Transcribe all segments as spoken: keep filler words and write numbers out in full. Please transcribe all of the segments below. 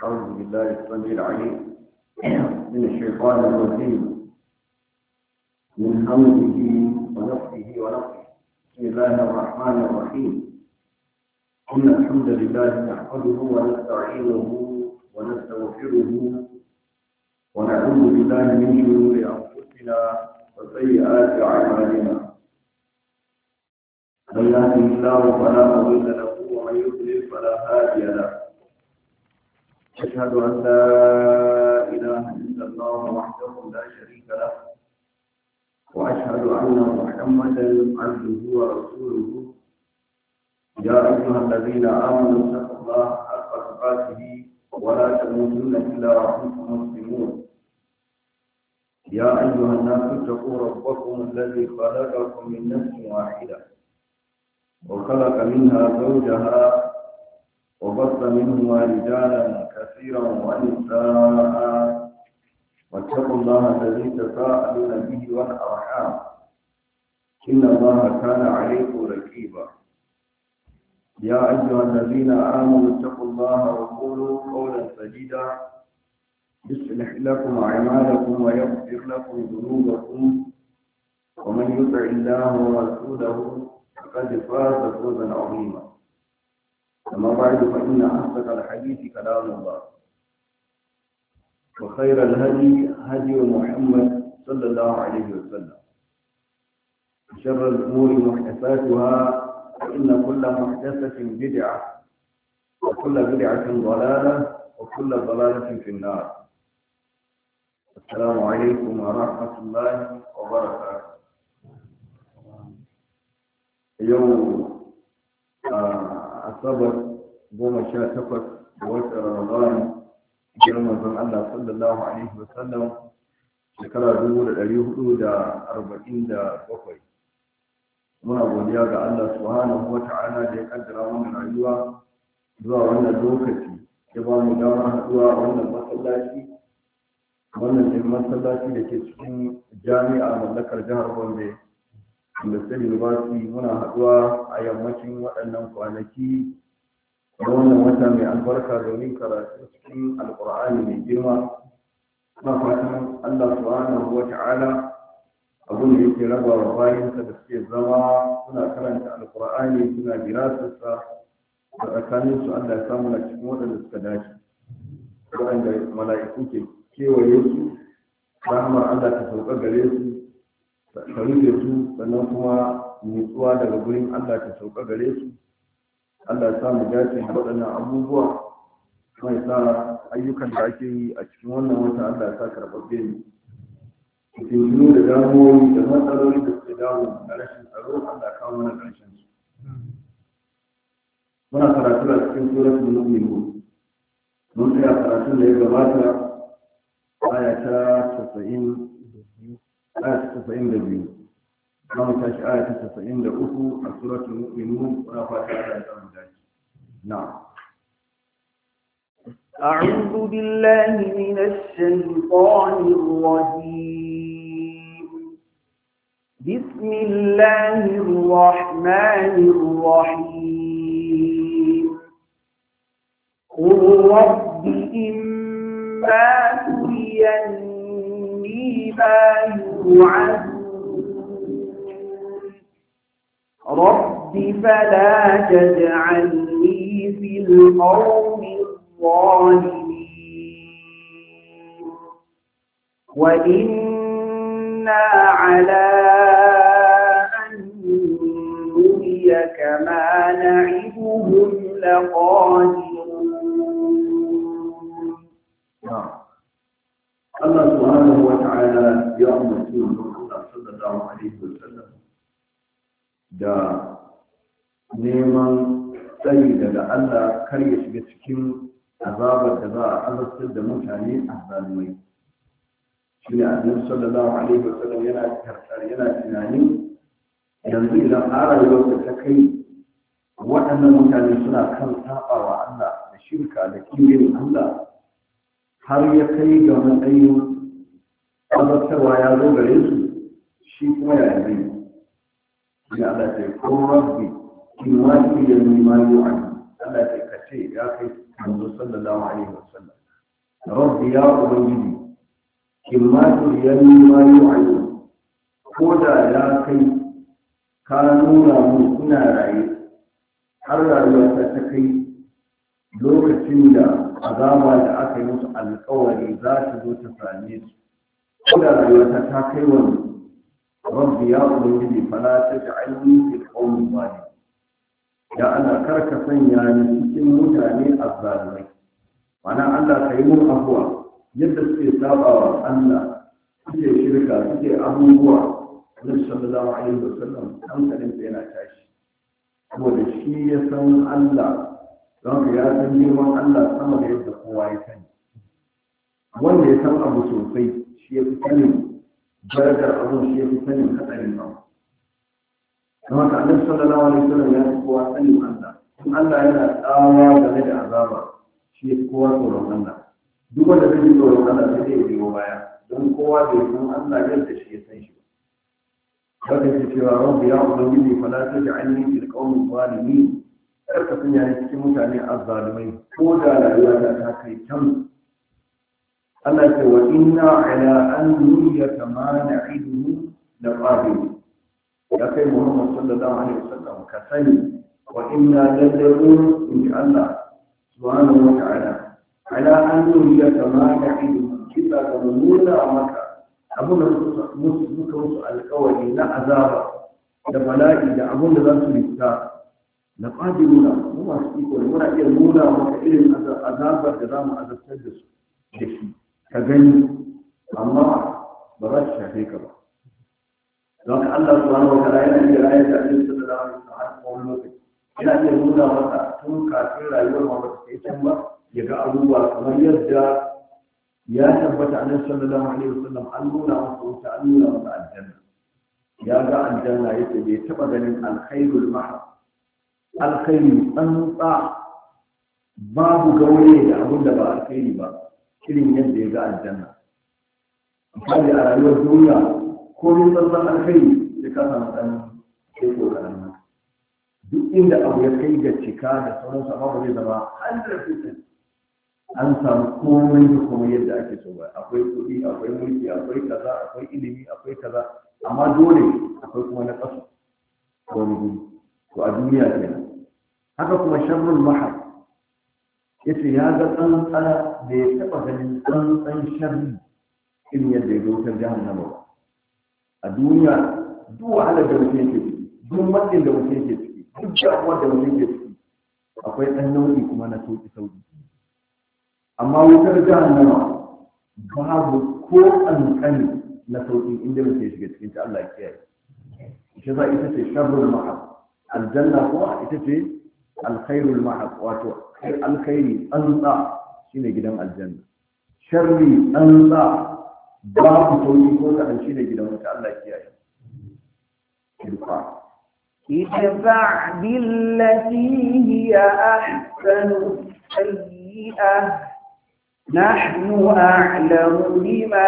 أعوذ بالله السميع العليم من الشيطان الرجيم من همزه ونفخه ونفخه بسم الله الرحمن الرحيم إن الحمد لله نحمده ونستعينه ونستغفره ونعوذ بالله من شرور أنفسنا وسيئات أعمالنا من يهده الله فلا مضل له ومن يضلل فلا هادي له أشهد أن لا إله إلا الله وحده لا شريك له وأشهد أن محمدا عبده ورسوله يا أيها الذين آمنوا اتقوا الله حق تقاته ولا تموتن إلا وأنتم مسلمون يا أيها الناس اتقوا ربكم الذي خلقكم من نفس واحدة وخلق منها زوجها وبث منهما رجالا كثيرا ونساء واتقوا الله الذي تساءلون به والأرحام إن الله كان عليكم رقيبا يا أيها الذين آمنوا اتقوا الله وقولوا قولا سديدا يصلح لكم أعمالكم ويغفر لكم ذنوبكم ومن يطع الله ورسوله فقد فاز فوزا عظيما أما بعد فإن أصدق الحديث كلام الله وخير الهدي هدي محمد صلى الله عليه وسلم شر الأمور محدثاتها فإن كل محدثة بدعة وكل بدعة ضلالة وكل ضلالة في النار. السلام عليكم ورحمة الله وبركاته. يوم asabar goma sha takwas da watan ramadan girman zan Allah sallallahu alaihi wa sallam shekara dubu da ɗari hudu da arba'in da bakwai. Muna godiya ga Allah subhanahu wa ta'ala da ya kaddara mana rayuwa zuwa wannan lokaci ya ba mu damar haɗuwa a wannan masallaci wannan ne masallaci da ke cikin jami'a mallakar jihar Gombe da State University. Muna haɗuwa a yammacin waɗannan kwanaki da wannan wata mai albarka domin karatu cikin alƙur'ani mai girma. Na fatan Allah subhanahu wa ta'ala abin da yake raba wa bayansa da suke zama suna karanta alƙur'ani suna dirasarsa da tsakanin su Allah ya samu na cikin waɗanda suka dace waɗanda mala'iku ke kewaye su rahmar Allah ta sauka gare su ka rufe su sannan kuma nutsuwa daga gurin Allah ta sauka gare su. Allah ya sa mu dace da waɗannan abubuwa mai sa ayyukan da ake yi a cikin wannan wata Allah ya sa karɓaɓɓe ne. Fitintunu da damuwoyi da matsaloli da suke damu na rashin tsaro Allah ya kawo mana ƙarshen su. Muna karatu a cikin suratul mu'minun. Mun tsaya karatun da ya gabata aya ta casa'in aya ta casa'in da biyu. Zamu tashi aya ta casa'in da uku a suratul mu'minun. Muna fata Allah ya samu dace. Na'am. أعوذ بالله من الشيطان الرجيم. بسم الله الرحمن الرحيم. قل رب إما تريني ما يوعدون رب فلا تجعلني في القوم الظالمين وإنا على أن نريك ما نعدهم لقادرون. الله سبحانه وتعالى يا رسول الله صلى الله عليه وسلم da neman tsari daga Allah kar ya shiga cikin azabar da za a azabtar da mutane a zalimai. Shi ne annabi sallallahu alaihi wasallam yana tartar yana tunani yanzu idan rayuwarsa ta kai waɗannan mutane suna kan saɓawa Allah da shirka da kimin Allah har ya kai ga matsayin azabtarwa ya zo gare su shi kuma ya yi ya Allah ce ko rabbi in ma ki ya ni ma yu an Allah ce ka ce ya kai manzo sallallahu alaihi wasallam rabbi ya ubangiji kimma turiyani ma yu'ayyu ko da ya kai ka nuna mu ina raye har rayuwa ta ta kai lokacin da azaba da aka yi musu alkawari za ta zo ta same su ko da rayuwa ta ta kai wani rabbi ya ubangiji fala taj'alni fil qawmi zalim ya ana karka sanya ni cikin mutane azzalimai mana Allah ka yi mun abuwa yadda suke sabawa Allah suke shirka suke abubuwa Annabi sallallahu alaihi wasallam hankalin sa yana tashi saboda shi ya san Allah don ya san girman Allah sama da yadda kowa ya sani wanda ya san abu sosai shi ya fi sanin darajar abun shi ya fi sanin hatsarin abu don haka Annabi sallallahu alaihi wasallam ya fi kowa sanin Allah in Allah yana tsawa game da azaba shi ya fi kowa tsoron Allah duk wanda zai ji tsoron Allah sai zai biyo baya don kowa bai san Allah yadda shi ya san shi ba haka ce cewa rabbi ya ubangiji fala taj'alni fil qawmi zalimin kar ka sanya ni cikin mutane azzalimai ko da rayuwa ta ta kai can Allah ce wa inna ala an nuriyaka ma na'iduhu la qadir ya kai Muhammad sallallahu alaihi wasallam ka sani wa inna ladallu in Allah subhanahu wa ta'ala ala an nuriyaka ma na'iduhu kisa ga nuna maka abin da muka musu alkawari na azaba da bala'i da abin da za su rika na ƙadiruna mu masu iko ne muna iya nuna maka irin azabar da za mu azabtar da su da shi ka gani amma ba za su shafe ka ba don Allah subhanahu wa ta'ala yana iya rayar da abin da za mu har wani lokaci yana iya nuna maka tun kafin rayuwar ma ba ta kai can ba ya ga abubuwa kamar yadda ya tabbata annabi sallallahu alaihi wasallam an nuna masa wuta an nuna masa aljanna ya ga aljanna yace bai taba ganin alkhairul mahd alkhairi tsantsa babu gaure da abin da ba alkhairi ba irin yadda ya ga aljanna misali a rayuwar duniya ko min tsantsan alkhairi sai ka samu ɗan sai kokarin nan duk inda abu ya kai ga cika da sauransu amma ba zai zama one hundred percent an samu komai da komai yadda ake so ba akwai kuɗi akwai mulki akwai kaza akwai ilimi akwai kaza amma dole akwai kuma na ƙasa wani guri to a duniya kenan haka kuma sharrul mahar yace ya ga tsantsana da ya taɓa ganin tsantsan sharri irin yadda ya ga wutar jahannama ba a duniya duk wahalar da mutum yake ciki duk matsin da mutum yake ciki duk damuwar da mutum yake ciki akwai ɗan nau'i kuma na sauƙi sauƙi amma wutar jahannama babu ko ƙanƙani na sauƙi inda mutum ya shiga cikin ta Allah ya kiyaye shi za ita ce sharrul mahab aljanna kuma ita ce alkhairul mahab wato alkhairi tsantsa shine gidan aljanna sharri tsantsa babu sauƙi ko kaɗan shine gidan wuta Allah ya kiyaye idfa idfa billati hiya ahsanu sayyi'ah نحن أعلم بما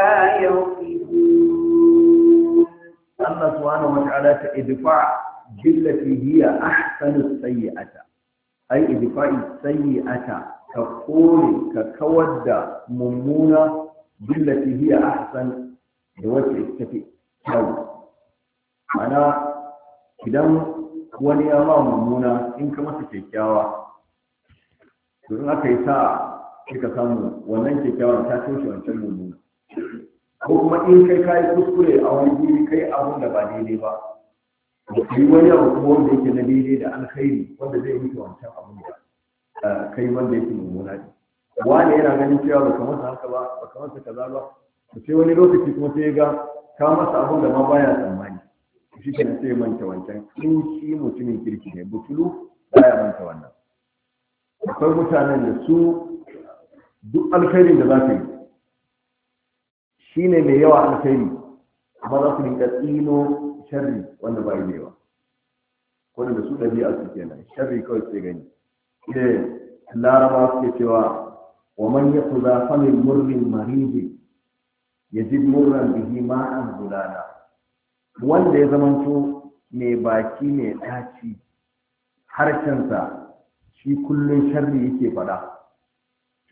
يصفون الله سبحانه وتعالى ادفع بالتي هي أحسن السيئة أي ادفع السيئة كقول ككود ممونة بالتي هي أحسن بوجه التفي كو أنا إذا wani ya ma mummuna in ka masa kyakkyawa to in aka yi sa sai ka samu wannan kyakkyawan ta toshe wancan mummuna ko kuma in kai kayi kuskure a wani guri kai abun da ba daidai ba kai wani abu kuma wanda yake na daidai da alkhairi wanda zai mutu wancan abun da kai wanda yake mummuna ne wani yana ganin cewa baka masa haka ba baka masa kaza ba to sai wani lokaci kuma sai ga ka masa abun da ma baya tsammani shi ke sai manta wancan in shi mutumin kirki ne butulu baya manta wannan akwai mutanen da su duk alkhairin da za su yi shi ne mai yawa alkhairi amma za su rinka tsino sharri wanda ba yi da yawa wanda su ɗabi'a su kenan sharri kawai sai gani da laraba suke cewa wa man yaku za famin murrin mariji ya ji murran bihi ma'an zulala wanda ya zamanto mai baki mai ɗaci harshensa shi kullum sharri yake faɗa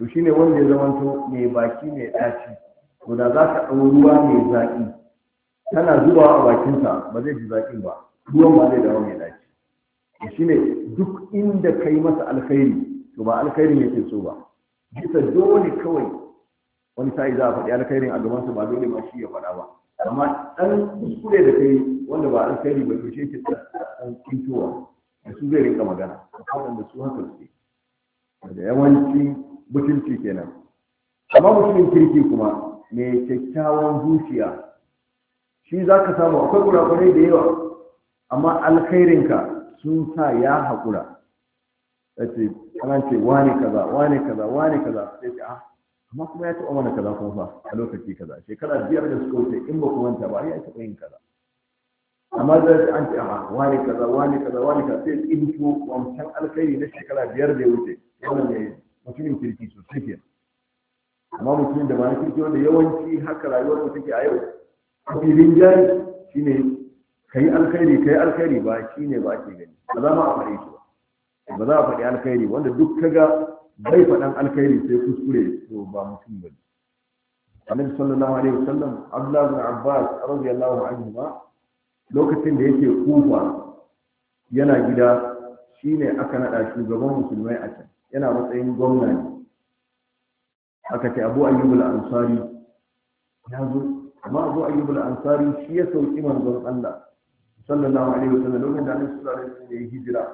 to shine wanda ya zamanto mai baki mai ɗaci, to da za ka ɗau ruwa mai zaƙi tana zubawa a bakinsa ba zai ji zaƙin ba, ruwan ba zai dawo mai ɗaci. to shine duk inda ka yi masa alkhairi to ba alkhairin yake so ba, bisa dole kawai wani sa'i za a faɗi alkhairin a gabansa ba dole ma shi ya faɗa ba, amma ɗan kuskure da kai wanda ba alkhairi ba to shi yake ɗan kintowa da su zai rinka magana waɗanda su haka suke da yawanci mutunci kenan. Amma mutumin kirki kuma mai kyakkyawan zuciya shi za ka samu akwai kurakurai da yawa amma alkhairinka sun sa ya haƙura. ya ce ana ce wane kaza wane kaza wane kaza sai ce ah amma kuma ya taɓa mana kaza kuma fa a lokaci kaza shekara biyar da suka wuce in ba ku manta ba ya taɓa yin kaza. amma zai an ce a wani kaza wani kaza wani kaza sai tsinto wancan alkhairi na shekara biyar da ya wuce wannan ne mutumin kirki sosai ke. amma mutumin da ba na kirki wanda yawanci haka rayuwar mu take a yau a filin jari shine kai alkhairi kai alkhairi ba shine ba ake gani ba za ma a faɗi shi ba ba za a faɗi alkhairi wanda duk kaga bai faɗan alkhairi sai kuskure to ba mutum bane. Annabi sallallahu alaihi wasallam Abdullah ibn Abbas radiyallahu anhu ma lokacin da yake Kufa yana gida shine aka nada shugaban musulmai a can yana matsayin gwamna ne. aka ce Abu Ayyub al-Ansari ya zo amma Abu Ayyub al-Ansari shi ya sauki manzon Allah sallallahu alaihi wasallam lokacin da Annabi sallallahu alaihi wasallam ya hijira.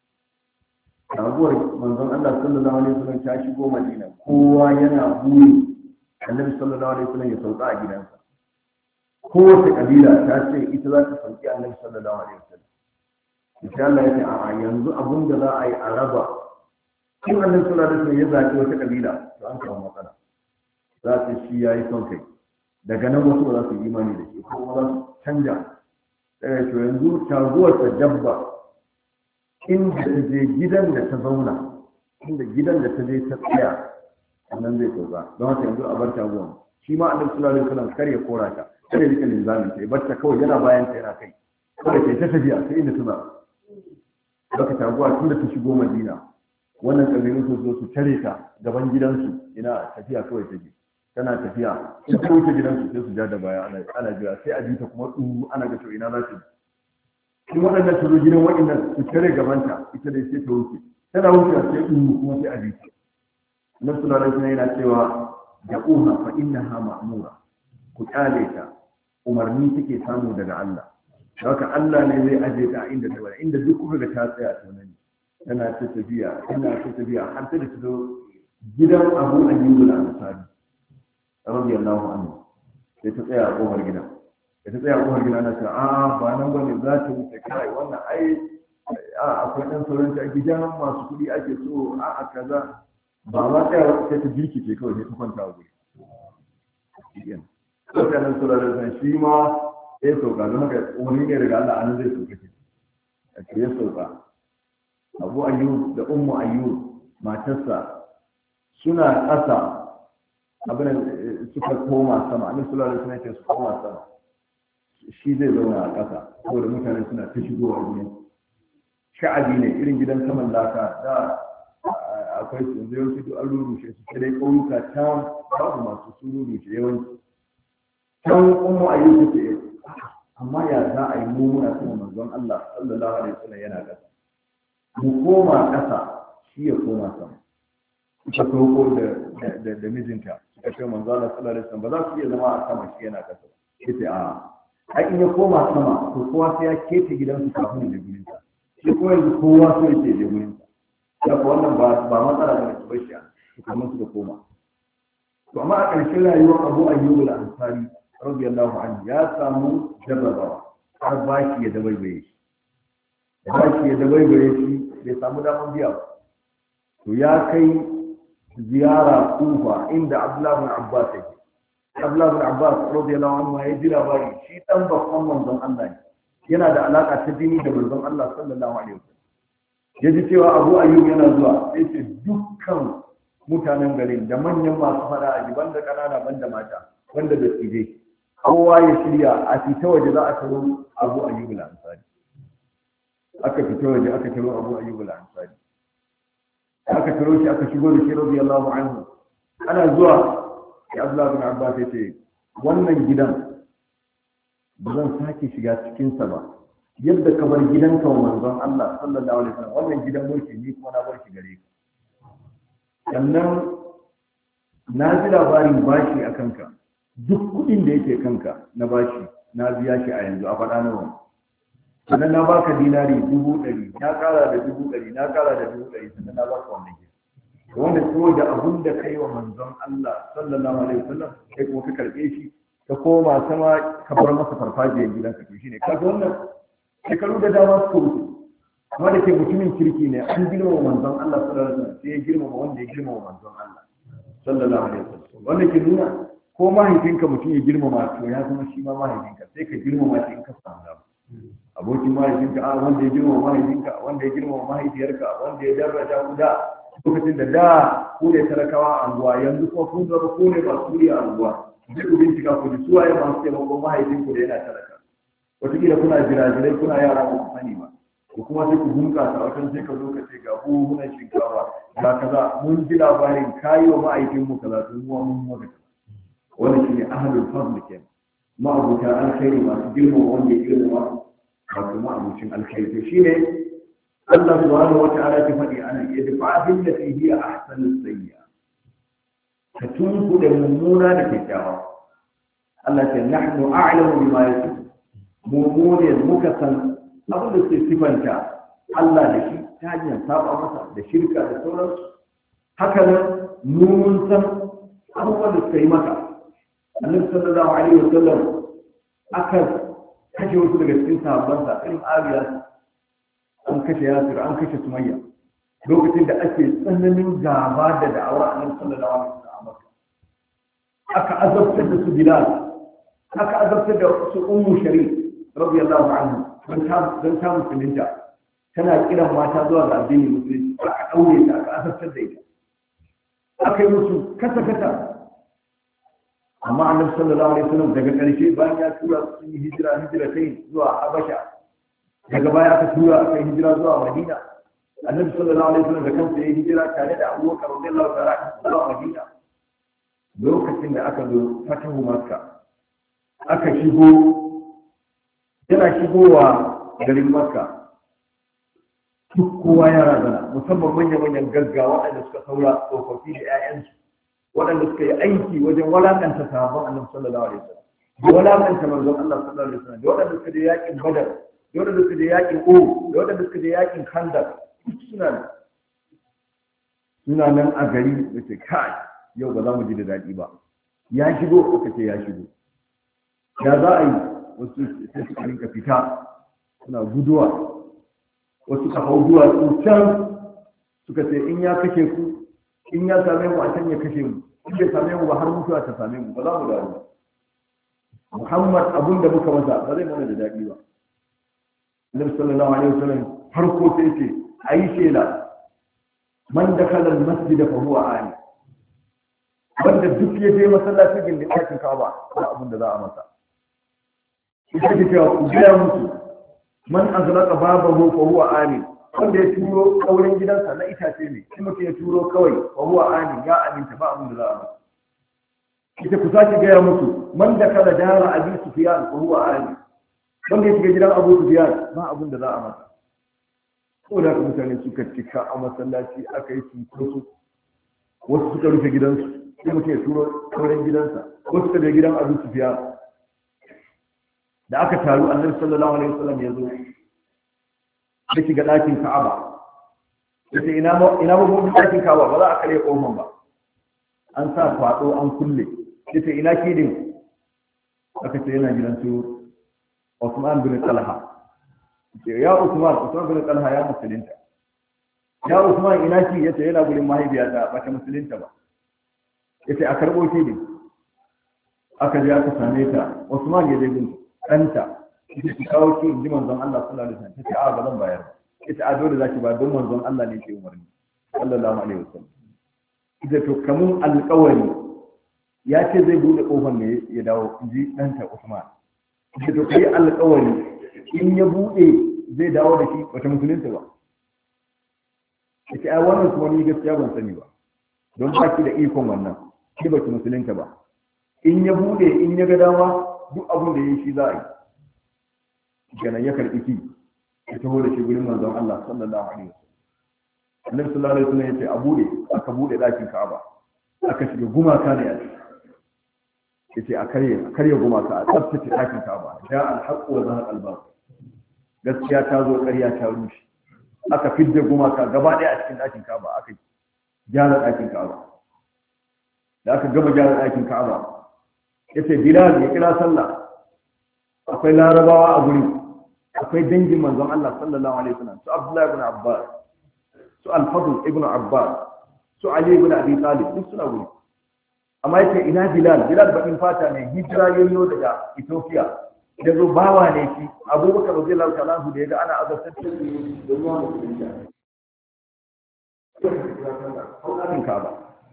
Abuwar manzon Allah sallallahu alaihi wasallam ta shigo Madina kowa yana buri Annabi sallallahu alaihi wasallam ya sauka a gidansa. kowace kabila ta ce ita za ta sauki Annabi sallallahu alaihi wasallam. Insha Allah ya ce a yanzu abun da za a yi a raba in Annabi sallallahu alaihi wasallam ya zaki wata kabila to an samu matsala. Za ta shi yayi son kai daga nan wasu ba za su yi imani da shi ko za su canja. Daga to yanzu taguwar ta dabba inda ta je gidan da ta zauna inda gidan da ta je ta tsaya sannan zai sauka don haka yanzu a bar taguwar. Shi ma Annabi sallallahu alaihi wasallam kar ya kora ta kada ya rike linzamin ta ya bar ta kawai yana bayan ta yana kai kawai ta ta tafiya sai inda tana baka taguwa tun da ta shigo Madina wannan kabilun su zo su tare ta gaban gidansu ina tafiya kawai ta je tana tafiya in ta wuce gidansu sai su ja da baya ana ana jira sai a ji ta kuma du ana ga to ina za ta in waɗannan su zo gidan waɗannan su tare gabanta ita dai sai ta wuce tana wuce sai du kuma sai a ji ta Annabi sallallahu alaihi wasallam yana cewa da'uha fa innaha ma'mura ku kyale ta umarni take samu daga Allah haka Allah ne zai aje ta inda ta bari inda duk kuka ga ta tsaya to nan tana ta tafiya tana ta tafiya har ta da ta zo gidan Abu Ayyub al-Ansari radiyallahu anhu sai ta tsaya a kofar gidan sai ta tsaya a kofar gidan na ce a ba nan bane za ta wuce kai wannan ai a akwai dan sauran ta gidan masu kuɗi ake so a a kaza ba ma tsaya sai ta jirki ce kawai sai ta kwanta a guri sai nan sura da san shi ma ya sauka don haka umarni ne daga Allah an zai sauka ce a ce ya sauka Abu Ayyub da Ummu Ayyub matarsa suna ƙasa abin suka koma sama annabi sallallahu alaihi wasallam ya ce su koma sama shi zai zauna a ƙasa saboda mutane suna ta shigowa gurin sha'abi ne irin gidan saman laka da akwai su zai wasu duk an rurrushe su sai dai ƙauyuka can babu masu su rurrushe yawanci can kuma a yi suke amma ya za a yi mu muna kuma manzon Allah sallallahu alaihi wasallam yana ƙasa mu koma ƙasa shi ya koma sama ita sauko da da mijinta suka ce manzon Allah sallallahu alaihi wasallam ba za su iya zama a sama shi yana ƙasa yace a ai in ya koma sama to kowa sai ya kete gidansu kafin ya je gurinsa shi kuma yanzu kowa sai ya je gurinsa da wannan ba ba matsala da su bashi su kuma su da koma to amma a ƙarshen rayuwar Abu Ayyub al-Ansari radiyallahu anhu ya samu jarrabawa har baki ya dabaibaye shi baki ya dabaibaye shi bai samu damar biya ba to ya kai ziyara Kufa inda Abdullah ibn Abbas yake Abdullah ibn Abbas radiyallahu anhu ya ji labari shi dan babban manzon Allah ne yana da alaka ta jini da manzon Allah sallallahu alaihi wasallam ya ji cewa Abu Ayyub yana zuwa sai ce dukkan mutanen garin da manyan masu fada a jiban da kanana banda mata wanda da tsije kowa ya shirya a fita waje za a taro Abu Ayyub al-Ansari aka fita waje aka taro Abu Ayyub al-Ansari aka taro shi aka shigo da shi radiyallahu anhu ana zuwa ya Abdullah bin Abbas ya ce wannan gidan ba zan sake shiga cikinsa ba yadda ka bar gidanka wa manzon Allah sallallahu alaihi wasallam wannan gidan mulki ni kuma na bar shi gare ka sannan na ji labarin bashi a kanka duk kuɗin da yake kanka na bashi na biya shi a yanzu a faɗa nawa sannan na baka dinari dubu ɗari na ƙara da dubu ɗari na ƙara da dubu ɗari sannan na baka wannan gida wanda ko da abun da kai wa manzon Allah sallallahu alaihi wasallam kai kuma ka karɓe shi ka koma sama ka bar masa farfajiyar gidanka to shine kaga wannan shekaru da dama suka wuce amma da ke mutumin kirki ne an girmama manzon Allah sallallahu alaihi wasallam sai ya girmama wanda ya girmama manzon Allah sallallahu alaihi wasallam wannan ke nuna ko mahaifinka mutum ya girmama to ya zama shi ma mahaifinka sai ka girmama shi in ka samu dama abokin mahaifinka a wanda ya girmama mahaifinka wanda ya girmama mahaifiyarka wanda ya daraja ku da lokacin da da ku ne talakawa a anguwa yanzu kuma kun zama ku ne masu wuri a anguwa sai ku bincika ku ji suwaye masu taimakon mahaifinku da yana talaka wataƙila kuna jirajirai kuna yara ba ku sani ba ko kuma sai ku bunƙasa watan sai ka zo ka ce ga buhunan shinkafa ga kaza mun ji labarin kayi wa ma'aikinmu kaza tun muwa mun maka wannan shine ahlul fadl kenan ma'abuta alkhairi masu girma wanda ya girma wato ma'abucin alkhairi to shine Allah subhanahu wa ta'ala ta faɗi ana yadfa bil lati hiya ahsanu sayyi'a ka tunku da mummuna da kyakkyawa Allah ce nahnu a'lamu bima yasifun mu ne muka san abin da suke sifanta Allah da shi ta hanyar saba masa da shirka da sauransu haka nan mun san abubuwan da suka yi maka annabi sallallahu alaihi wasallam aka kashe wasu daga cikin sahabbansa irin Abiya an kashe Yasir an kashe Sumayya lokacin da ake tsananin gaba da da'awar annabi sallallahu alaihi wasallam aka azabtar da su Bilal aka azabtar da su Ummu Sharif radiyallahu anhu don ta musulunta tana kiran mata zuwa ga addinin musulunci aka daure ta aka azabtar da ita aka yi musu kasa kasa amma annabi sallallahu alaihi wasallam daga ƙarshe bayan ya tura su sun yi hijira hijira ta zuwa Habasha daga baya aka tura aka yi hijira zuwa Madina annabi sallallahu alaihi wasallam da kansa ya yi hijira tare da Abu Bakar radiyallahu ta'ala zuwa Madina lokacin da aka zo fatahu Makka aka shigo yana shigowa garin Makka duk kowa ya razana musamman manya-manyan gaggawa waɗanda suka saura tsofaffi da 'ya'yansu waɗanda suka yi aiki wajen walakanta sahabban annabi sallallahu alaihi wasallam da walakanta manzon Allah sallallahu alaihi wasallam da waɗanda suka je yakin Badar da waɗanda suka je yakin Uhud da waɗanda suka je yakin Khandaq suna suna nan a gari da ce kai yau ba za mu ji da daɗi ba ya shigo aka ce ya shigo ya za a yi wasu sai suka rinka fita suna guduwa wasu ka hau zuwa su can suka ce in ya kashe ku in ya same mu a can ya kashe mu in bai same mu ba har mutuwa ta same mu ba za mu dawo Muhammad abun da muka masa ba zai mana da daɗi ba Annabi sallallahu alaihi wasallam farko sai ce ayi shela man dakhala al-masjid fa huwa ani wanda duk ya je masallacin gindin ɗakin Ka'aba ba abun da za a masa ita ce cewa ku gaya musu man azlaqa babahu fa huwa ani wanda ya turo kaurin gidansa na itace ne shi mutum ya turo kawai fa huwa ani ya aminta ba abin da za a masa ita ku sake gaya musu man da kala dara abi sufyan fa huwa ani wanda ya shiga gidan abu sufyan ba abin da za a masa ko da mutane suka cika a masallaci aka yi cinkoso wasu suka rufe gidansu sai mutum ya turo kaurin gidansa wasu suka je gidan abu sufyan da aka taru annabi sallallahu alaihi wasallam ya zo ya shiga ɗakin Ka'aba yace ina ina babban ɗakin Ka'aba ba za a kare kofar ba an sa kwado an kulle yace ina kidin aka ce yana gidan su Usman bin Talha ya Usman Usman bin Talha ya musulunta ya Usman ina ki yace yana gurin mahaifiyata ba ta musulunta ba yace a karbo kidin aka je aka same ta Usman ya je gunta ɗanta ita ki kawo ki in ji manzon Allah sallallahu alaihi wasallam ta ce a ba zan bayar ita a dole zaki ba don manzon Allah ne ke umarni sallallahu alaihi wasallam ita to kamun alƙawari ya ce zai bude kofar ne ya dawo in ji ɗanta Usman ita to kai alƙawari in ya bude zai dawo da shi wata musulunta ba ita ai wannan kuma ni gaskiya ban sani ba don baki da ikon wannan shi baki musulunta ba. In ya bude in ya ga dama duk abin da ya shi za a yi kenan ya karɓi ki ya taho da shi gurin manzon Allah sallallahu alaihi wasallam. Annabi sallallahu alaihi wasallam ya ce a bude, aka bude dakin Ka'aba, aka shiga gumaka ne a ciki. Yace a karye a karye gumaka a tsaftace dakin Ka'aba, ja al-haqq wa zahaq al-batil. Gaskiya ta zo, ƙarya ta rushe. Aka fidda gumaka gaba ɗaya a cikin dakin Ka'aba, aka gyara dakin Ka'aba. Da aka gama gyara dakin Ka'aba, yace Bilal ya kira sallah. Akwai larabawa a guri, akwai dangin manzon Allah sallallahu alaihi wasallam, su Abdullah ibn Abbas, su Al-Fadl ibn Abbas, su Ali ibn Abi Talib, duk suna guri. Amma yake ina Bilal, Bilal bakin fata ne, hijira yayyo daga Ethiopia. Da zo bawa ne shi, Abubakar radiyallahu ta'ala anhu da yaga ana azabtar da shi da ruwan musulunci. Haukarin Ka'aba.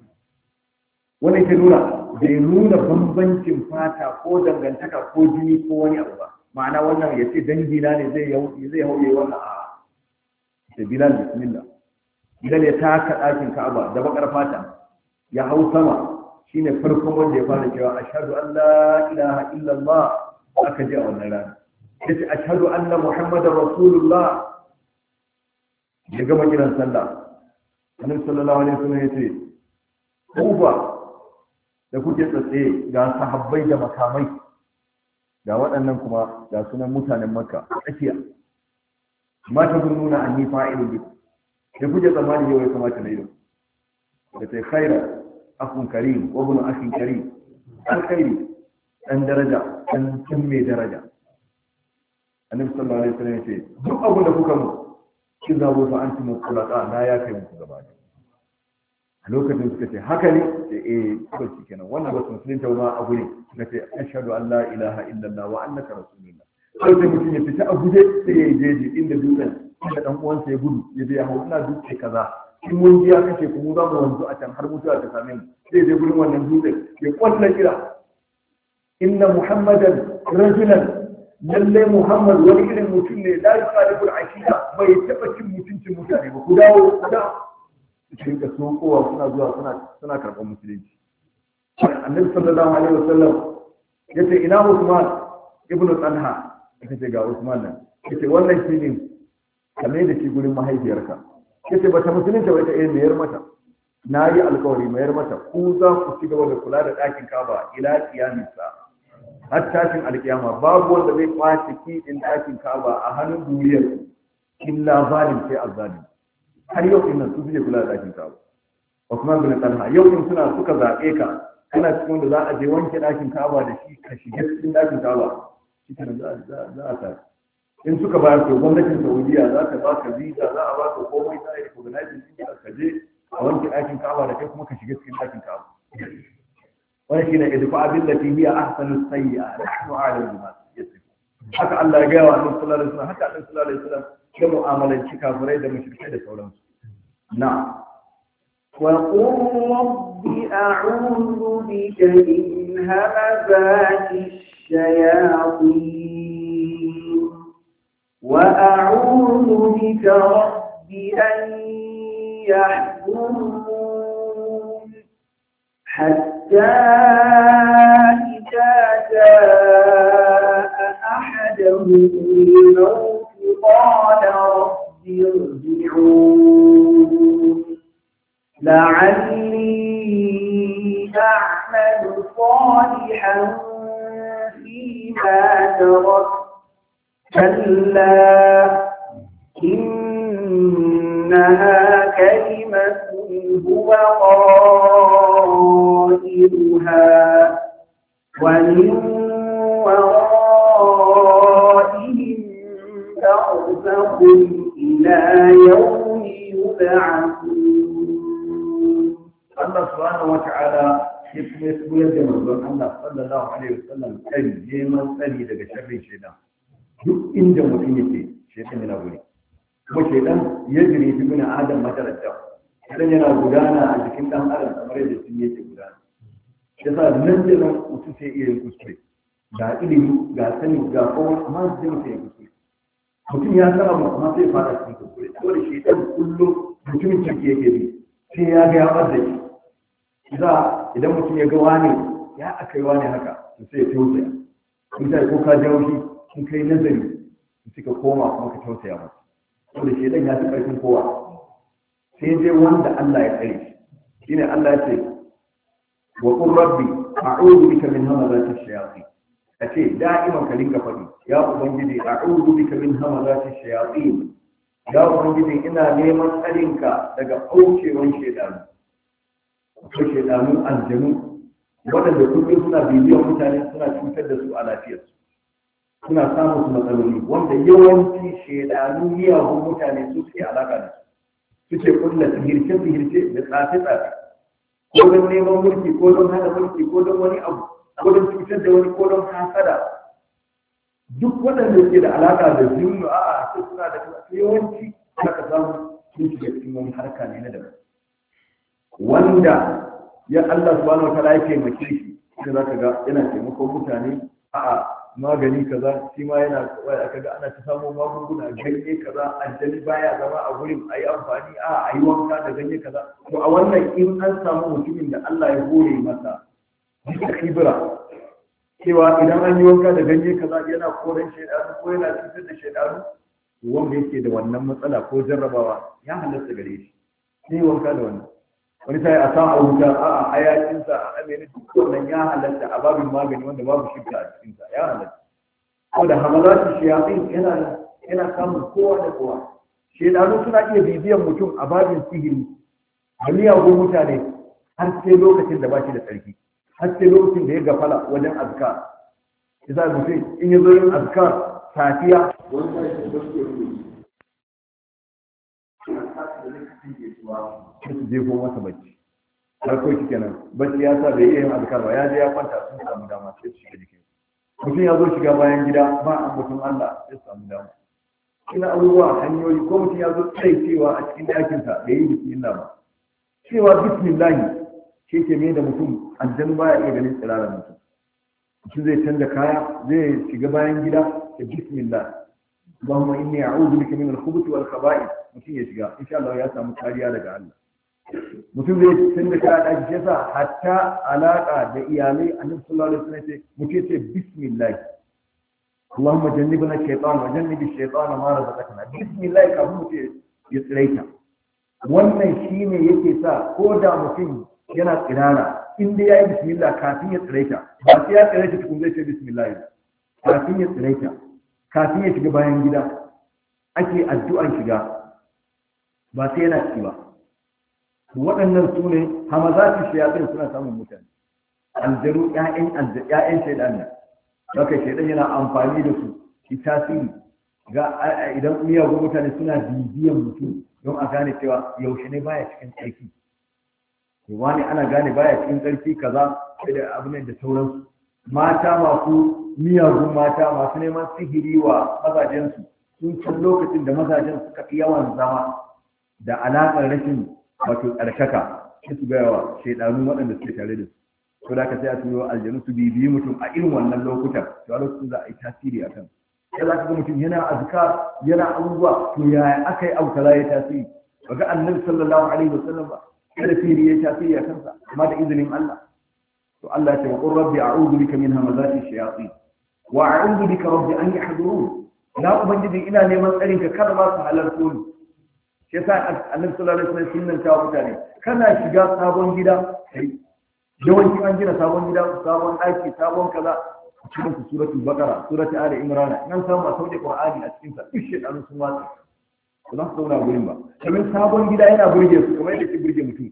Wannan ke nuna bai nuna bambancin fata ko dangantaka ko jini ko wani abu ba. Ma'ana wannan ya ce dangina ne zai zai hauye wannan a da Bilal bismillah. Bilal ya taka ɗakin Ka'aba da bakar fata ya hau sama shine farkon wanda ya fara cewa ashhadu an la ilaha illallah, aka ji a wannan rana yace ashhadu anna muhammadar rasulullah. Ya gama kiran sallah annabi sallallahu alaihi wasallam yace kufa da kuke tsatse ga sahabbai da makamai, ga waɗannan kuma ga sunan mutanen Makka tsakiya, ma ta nuna anni fa'ilun bi, da kuke tsammani yau ya kamata na yi da sai khaira akun karim wa ibn akhin karim, alkhairi dan daraja dan kin mai daraja. Annabi sallallahu alaihi wasallam yace duk abin da kuka mu kin zabo fa antum khulaqa, na ya kai muku gaba da a lokacin suka ce haka ne sai eh ko kenan wannan ba sun musulunta ba a guri suka ce ashhadu an la ilaha illallah wa annaka rasulullah. Sai mutum ya fita a guje sai ya jeje inda dutsen inda dan uwansa ya gudu ya je ya hau ina dutse kaza, in mun ji ya kace ku mu za mu wanzu a can har mutuwa ta same mu, sai je gurin wannan dutsen ya kwalla kira inna muhammadan rajulan, lalle muhammad wani irin mutum ne la yuqalibul ashira, bai taba cin mutuncin mutane ba, ku dawo ku dawo cikin ka so kowa suna zuwa suna suna karɓar musulunci. Annabi sallallahu alaihi wasallam yace ina Usman ibn Talha, yace ga Usman nan, yace wannan shine kame da shi gurin mahaifiyarka, yace bata musulunta ba, ita eh mayar mata, nayi alƙawari mayar mata, ku za ku ci gaba da kula da ɗakin Kaaba ila kiyamin sa, har tashin alkiyama babu wanda zai kwace ki din ɗakin Kaaba a hannun duniyar illa zalim sai azzalim. Har yau din nan su suke kula da ɗakin Kaaba. Usman bin Talha yau din suna suka zaɓe ka, kana cikin wanda za a je wanke ɗakin Kaaba da shi, ka shiga cikin ɗakin Kaaba, shi kenan za za a sa. In suka bayar to gwamnatin Saudiya za ta baka visa, za a baka komai, za a yi organizing din ka je a wanke ɗakin Kaaba da kai kuma ka shiga cikin ɗakin Kaaba. Wani shine idfa billati hiya ahsanu sayyi'a nahnu a'lamu bima yasifun. Haka Allah ya gaya wa Annabi sallallahu alaihi wasallam, haka Annabi sallallahu alaihi wasallam ya mu'amalanci kafirai da mushrikai da sauransu. Na وقل رب أعوذ بك من همزات الشياطين وأعوذ بك رب أن يحضرون، حتى إذا جاء أحدهم الموت قال رب ارجعون لعلي أعمل صالحا فيما تركت، كلا إنها كلمة هو قائلها ومن ورائهم برزخ إلى يوم يبعثون. Allah subhanahu wa ta'ala ya kuma ya koyar da manzon Allah sallallahu alaihi wasallam kan neman tsari daga sharrin shaitan. Duk inda mutum yake shaitan yana guri. Kuma shaitan ya jire shi bin Adam matarata. Shaitan yana gudana a jikin dan Adam kamar yadda sun yake gudana. Yasa nan da nan mutum sai iya yin kuskure. Ga ilimi, ga sani, ga kowa, amma zai mutum ya kuskure. Mutum ya san abu amma sai fara cikin kuskure. Saboda shaitan kullum mutumin ciki yake bi. Sai ya ga ya bar da shi, za idan mutum ya ga wani ya aka yi wani haka to sai ya tausaya misali ko ka jawo shi in kai nazari suka koma kuma ka tausaya masa saboda shedan ya fi karfin kowa sai dai wanda Allah ya tsare shi shine Allah ya ce wa qur rabbi a'udhu bika min hamazati ash-shayatin kace da'iman ka dinga faɗi ya ubangiji a'udhu bika min hamazati ash-shayatin ya ubangiji ina neman tsarinka daga aucewan shedanu ko shedanu aljanu waɗanda kullum suna bibiyan mutane suna cutar da su a lafiyarsu suna samun su matsaloli wanda yawanci shedanu miyagun mutane su suke alaka da su suke kulla sihirce sihirce da tsafe tsafe ko don neman mulki ko don hana mulki ko don wani abu ko don cutar da wani ko don hasada duk waɗanda suke da alaka da zunnu a'a sai suna da yawanci aka samu sun shiga cikin wani harka ne na daban wanda ya Allah subhanahu wataala ya taimake shi sai zaka ga yana taimakon mutane a'a magani kaza shi ma yana aka ga ana ta samu magunguna ganye kaza aljali baya zama a gurin ayi amfani a ayi wanka da ganye kaza to a wannan in an samu mutumin da Allah ya hore masa bisa khibra cewa idan an yi wanka da ganye kaza yana koren shaidanu ko yana cutar da shaidanu wanda yake da wannan matsala ko jarrabawa ya halatta gare shi sai wanka da wannan wani sai a sa a wuta a hayakinsa a amene duk wannan ya halatta a babin magani wanda babu shirka a cikinsa ya halatta ko da hamalatu shayatin yana yana samun kowa da kowa shaidanu suna iya bibiyan mutum a babin sihiri da miyagun mutane har sai lokacin da ba shi da tsarki har sai lokacin da ya gafala wajen azkar yasa mutum in ya zo yin azkar safiya wani sai ya zo ya su jefo masa bacci har ko shi kenan bacci ya sa bai iya yin azkar ba ya je ya kwanta sun samu dama sai su shiga jikin mutum ya zo shiga bayan gida ba a mutum Allah sai su samu dama ina abubuwa hanyoyi ko mutum ya zo tsaye cewa a cikin ɗakinsa da yi bismillah ba cewa bismillah shi ke mai da mutum aljan baya iya ganin tsirarar mutum mutum zai canza kaya zai shiga bayan gida da bismillah Allahumma inni a'udhu bika min al-khubuthi wal khaba'ith mutum ya shiga insha Allah ya samu kariya daga Allah mutum zai canza kaya da shi yasa hatta alaka da iyalai annabi sallallahu alaihi wasallam ce mutum ce bismillah Allahumma jannibna ash-shaytan wa jannibi ash-shaytana ma razaqtana bismillah kafin mutum ya tsiraita wannan shine yake sa ko da mutum yana tsirara in dai yayi bismillah kafin ya tsiraita ba sai ya tsiraita tukun zai ce bismillah kafin ya tsiraita kafin ya shiga bayan gida ake addu'an shiga ba sai yana ci ba waɗannan su ne hamazati shayatin suna samun mutane aljaru ƴaƴan ƴaƴan shaydan ne haka shaydan yana amfani da su shi tasiri ga idan miyagun mutane suna bibiyan mutum don a gane cewa yaushe ne baya cikin tsarki wani ana gane baya cikin tsarki kaza da abu ne da sauransu mata masu miyagun mata masu neman sihiri wa mazajensu sun san lokacin da mazajen suka fi yawan zama da alaƙar rashin wato tsarkaka sai su gaya wa shaidanu waɗanda suke tare da su ko da ka sai a turo aljanu su bibiyi mutum a irin wannan lokutan to a lokacin za a yi tasiri a kan sai za ka ga mutum yana azkar yana abubuwa to yaya aka yi abu kaza ya tasiri ba ga annabi sallallahu alaihi wasallam ba kada sihiri ya tasiri a kansa amma da izinin Allah to Allah ya ce wa qur rabbi a'udhu bika min hamazati shayatin wa a'udhu bika rabbi an yahdurun la ubangiji ina neman tsarin ka kada ba su halarto ni shi yasa annabi sallallahu alaihi wasallam sunnan ta mutane kana shiga sabon gida kai yawanci an gina sabon gida sabon daki sabon kaza cikin suratul baqara suratul ali imran nan samu a sauke qur'ani a cikin sa duk shedanu sun watsa ba za su zauna gurin ba kamar sabon gida yana burge su kamar yadda ke burge mutum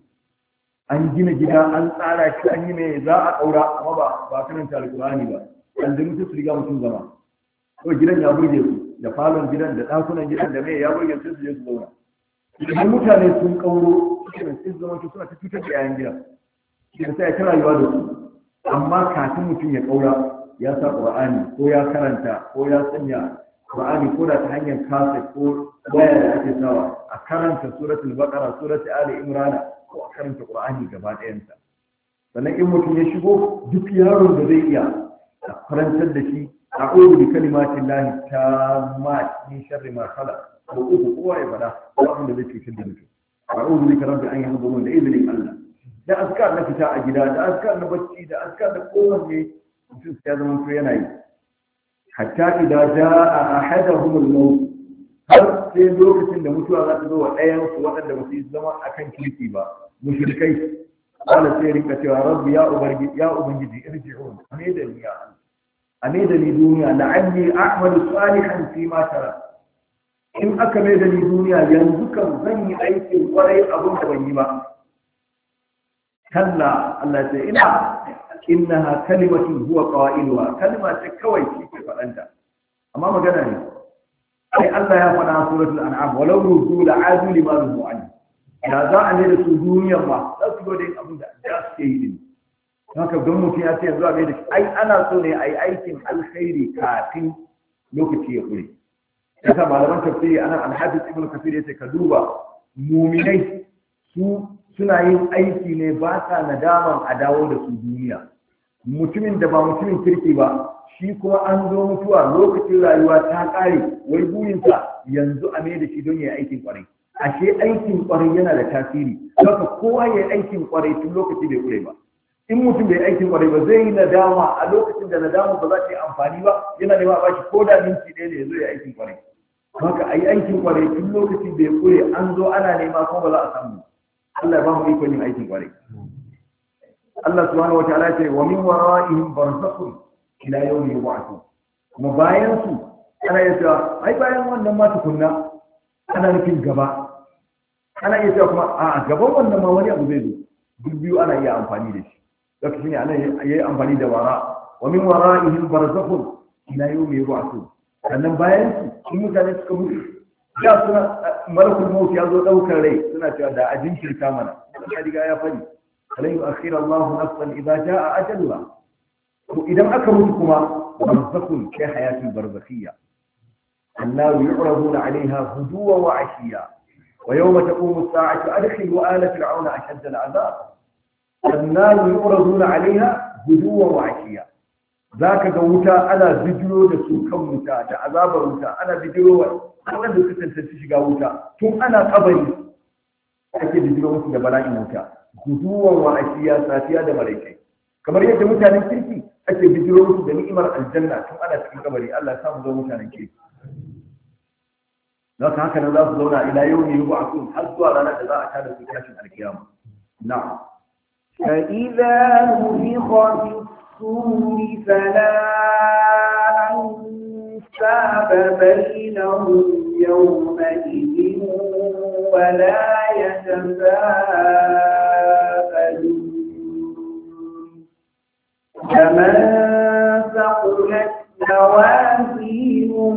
an gina gida an tsara shi an yi mai za a ƙaura amma ba ba karanta alƙur'ani ba an da mutum su riga mutum zama ko gidan ya burge su da falon gidan da ɗakunan gidan da mai ya burge su su je su zauna idan mutane sun ƙauro suke sun zama su suna ta cutar da yayan gidan shi da sai ya ta rayuwa da su amma kafin mutum ya ƙaura ya sa ƙur'ani ko ya karanta ko ya sanya Qur'ani ko da ta hanyar kasa ko waya da ake sawa a karanta suratul baqara suratul ali imran ko a karanta Qur'ani gaba ɗayansa sannan in mutum ya shigo duk yaron da zai iya a karantar da shi a'udhu bi kalimatin lahi tammat min sharri ma khalaq ko uku kowa ya fada ko abin da zai cutar da mutum a'udhu bika rabbi an yahdurun da izinin Allah da askar na fita a gida da askar na bacci da askar da kowanne mutum ya zama to yana yi hatta idan jaa ahaduhum al-maut har sai lokacin da mutuwa za ta zo wa ɗayan su waɗanda ba su yi zama akan kirki ba mushrikai Allah sai rinka cewa rabbi ya ubangiji ya ubangiji irji'un ne da ni ya ane da ni duniya la'alli a'malu salihan fi ma tara in aka mai da ni duniya yanzu kan zan yi aikin kwarai abin da ban yi ba kalla Allah ce ina innaha kalimatun huwa qailuha kalma ce kawai shi ke faɗanta amma magana ne sai Allah ya faɗa suratul an'am walau rudu la'adu lima rudu an ya za a ne da su duniyar ma za su gode abin da za su ke yi din haka don mutum ya ce yanzu a mai da shi ai ana so ne a yi aikin alkhairi kafin lokaci ya kure yasa malaman tafsiri ana alhafiz ibn kafir yace ka duba muminai su suna yin aiki ne ba sa nadaman a dawo da su duniya mutumin da ba mutumin kirki ba shi kuma an zo mutuwa lokacin rayuwa ta kare wai burinsa yanzu a mai da shi don ya yi aikin kwarai ashe aikin kwarai yana da tasiri haka kowa ya yi aikin kwarai tun lokaci bai kure ba in mutum bai aikin kwarai ba zai yi nadama a lokacin da nadama ba za ta yi amfani ba yana nema a bashi ko da minti ɗaya ne ya zo ya aikin kwarai haka a yi aikin kwarai tun lokaci bai kure an zo ana nema ko ba za a samu Allah ya ba mu ikon yin aikin kwarai Allah subhanahu wa ta'ala ce wa min wara'ihim barzakhun ila yawmi yub'athun kuma bayan su ana iya cewa ai bayan wannan ma tukunna ana nufin gaba ana iya cewa kuma a gaban wannan ma wani abu zai zo duk biyu ana iya amfani da shi zaka shine ana yi amfani da wara wa min wara'ihim barzakhun ila yawmi yub'athun sannan bayan su in mutane suka mutu da suna malakul maut ya zo daukar rai suna cewa da a jinkirta mana ya riga ya fadi alayhi akhira Allah nafsan idza jaa ajalha to idan aka mutu kuma barzakhun kai hayatul barzakhiyya annar yu'raduna 'alayha huduwa wa 'ashiya wa yawma taqumu as-sa'atu adkhilu ala fir'auna ashadda al-'adab annar yu'raduna 'alayha huduwa wa 'ashiya zaka ga wuta ana bijiro da su kan wuta da azabar wuta ana bijiro wa wanda suka tantance shiga wuta tun ana kabari ake bijiro musu da bala'in wuta guduwan wa ashiya safiya da maraikai kamar yadda mutanen kirki ake bijiro musu da ni'imar aljanna tun ana cikin kabari Allah ya samu zo mutanen kirki don haka nan za su zauna ila yau ne yubu akun har zuwa ranar da za a tada su tashin alkiyama na'am فإذا نفخ في الصور فلا أنساب بينهم يومئذ ولا يتساءلون فمن ثقلت موازينه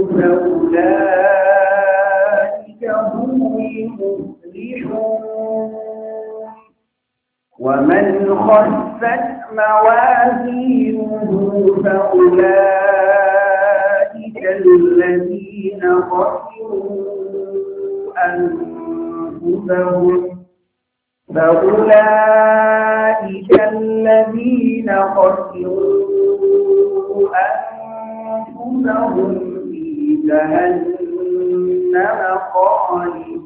فأولئك هم المفلحون ومن خفت موازينه فأولئك الذين خسروا أنفسهم فأولئك الذين خسروا أنفسهم في جهنم خالدون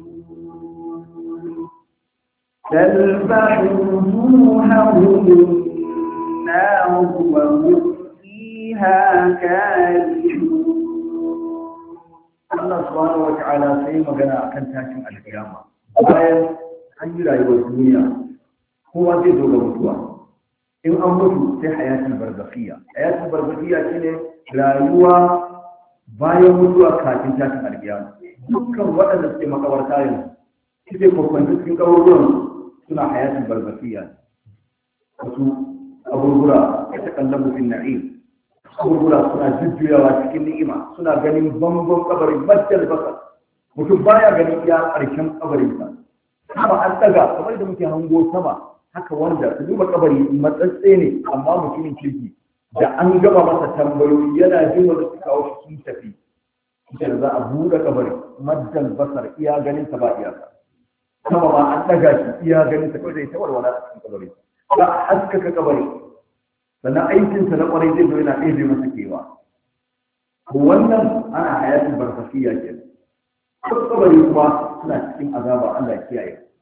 تلفح وجوههم النار وهم فيها كالحون. Allah subhanahu wa ta'ala sai magana akan tashin alkiyama bayan an yi rayuwar duniya kowa zai zo ga mutuwa in an mutu sai hayatul barzakhiya hayatul barzakhiya shine rayuwa bayan mutuwa kafin tashin alkiyama dukkan waɗanda suke makabarta yanzu suke kwakwanci cikin kaburburan suna hayatul barzakhiya wasu abubuwa ya takallamu fil na'im kaburbura suna jujjuyawa cikin ni'ima suna ganin bangon kabarin majjal basar mutum baya ganin iya ƙarshen kabarinsa sama an daga kamar da muke hango sama haka wanda su duba kabari matsatse ne amma mutumin kirki da an gaba masa tambayoyi yana jin wanda suka kawo shi sun tafi ita da za a buɗe kabari majjal basar iya ganin sa ba iyaka sama ma an daga shi iya ganin sa kawai da ita warwala a cikin kabari za a haskaka kabari sannan aikinsa na kwarai zai zo yana ɗaya zai masa kewa wannan ana hayatin barzakhiyya ke ko kabari kuma suna cikin azaba Allah kiyaye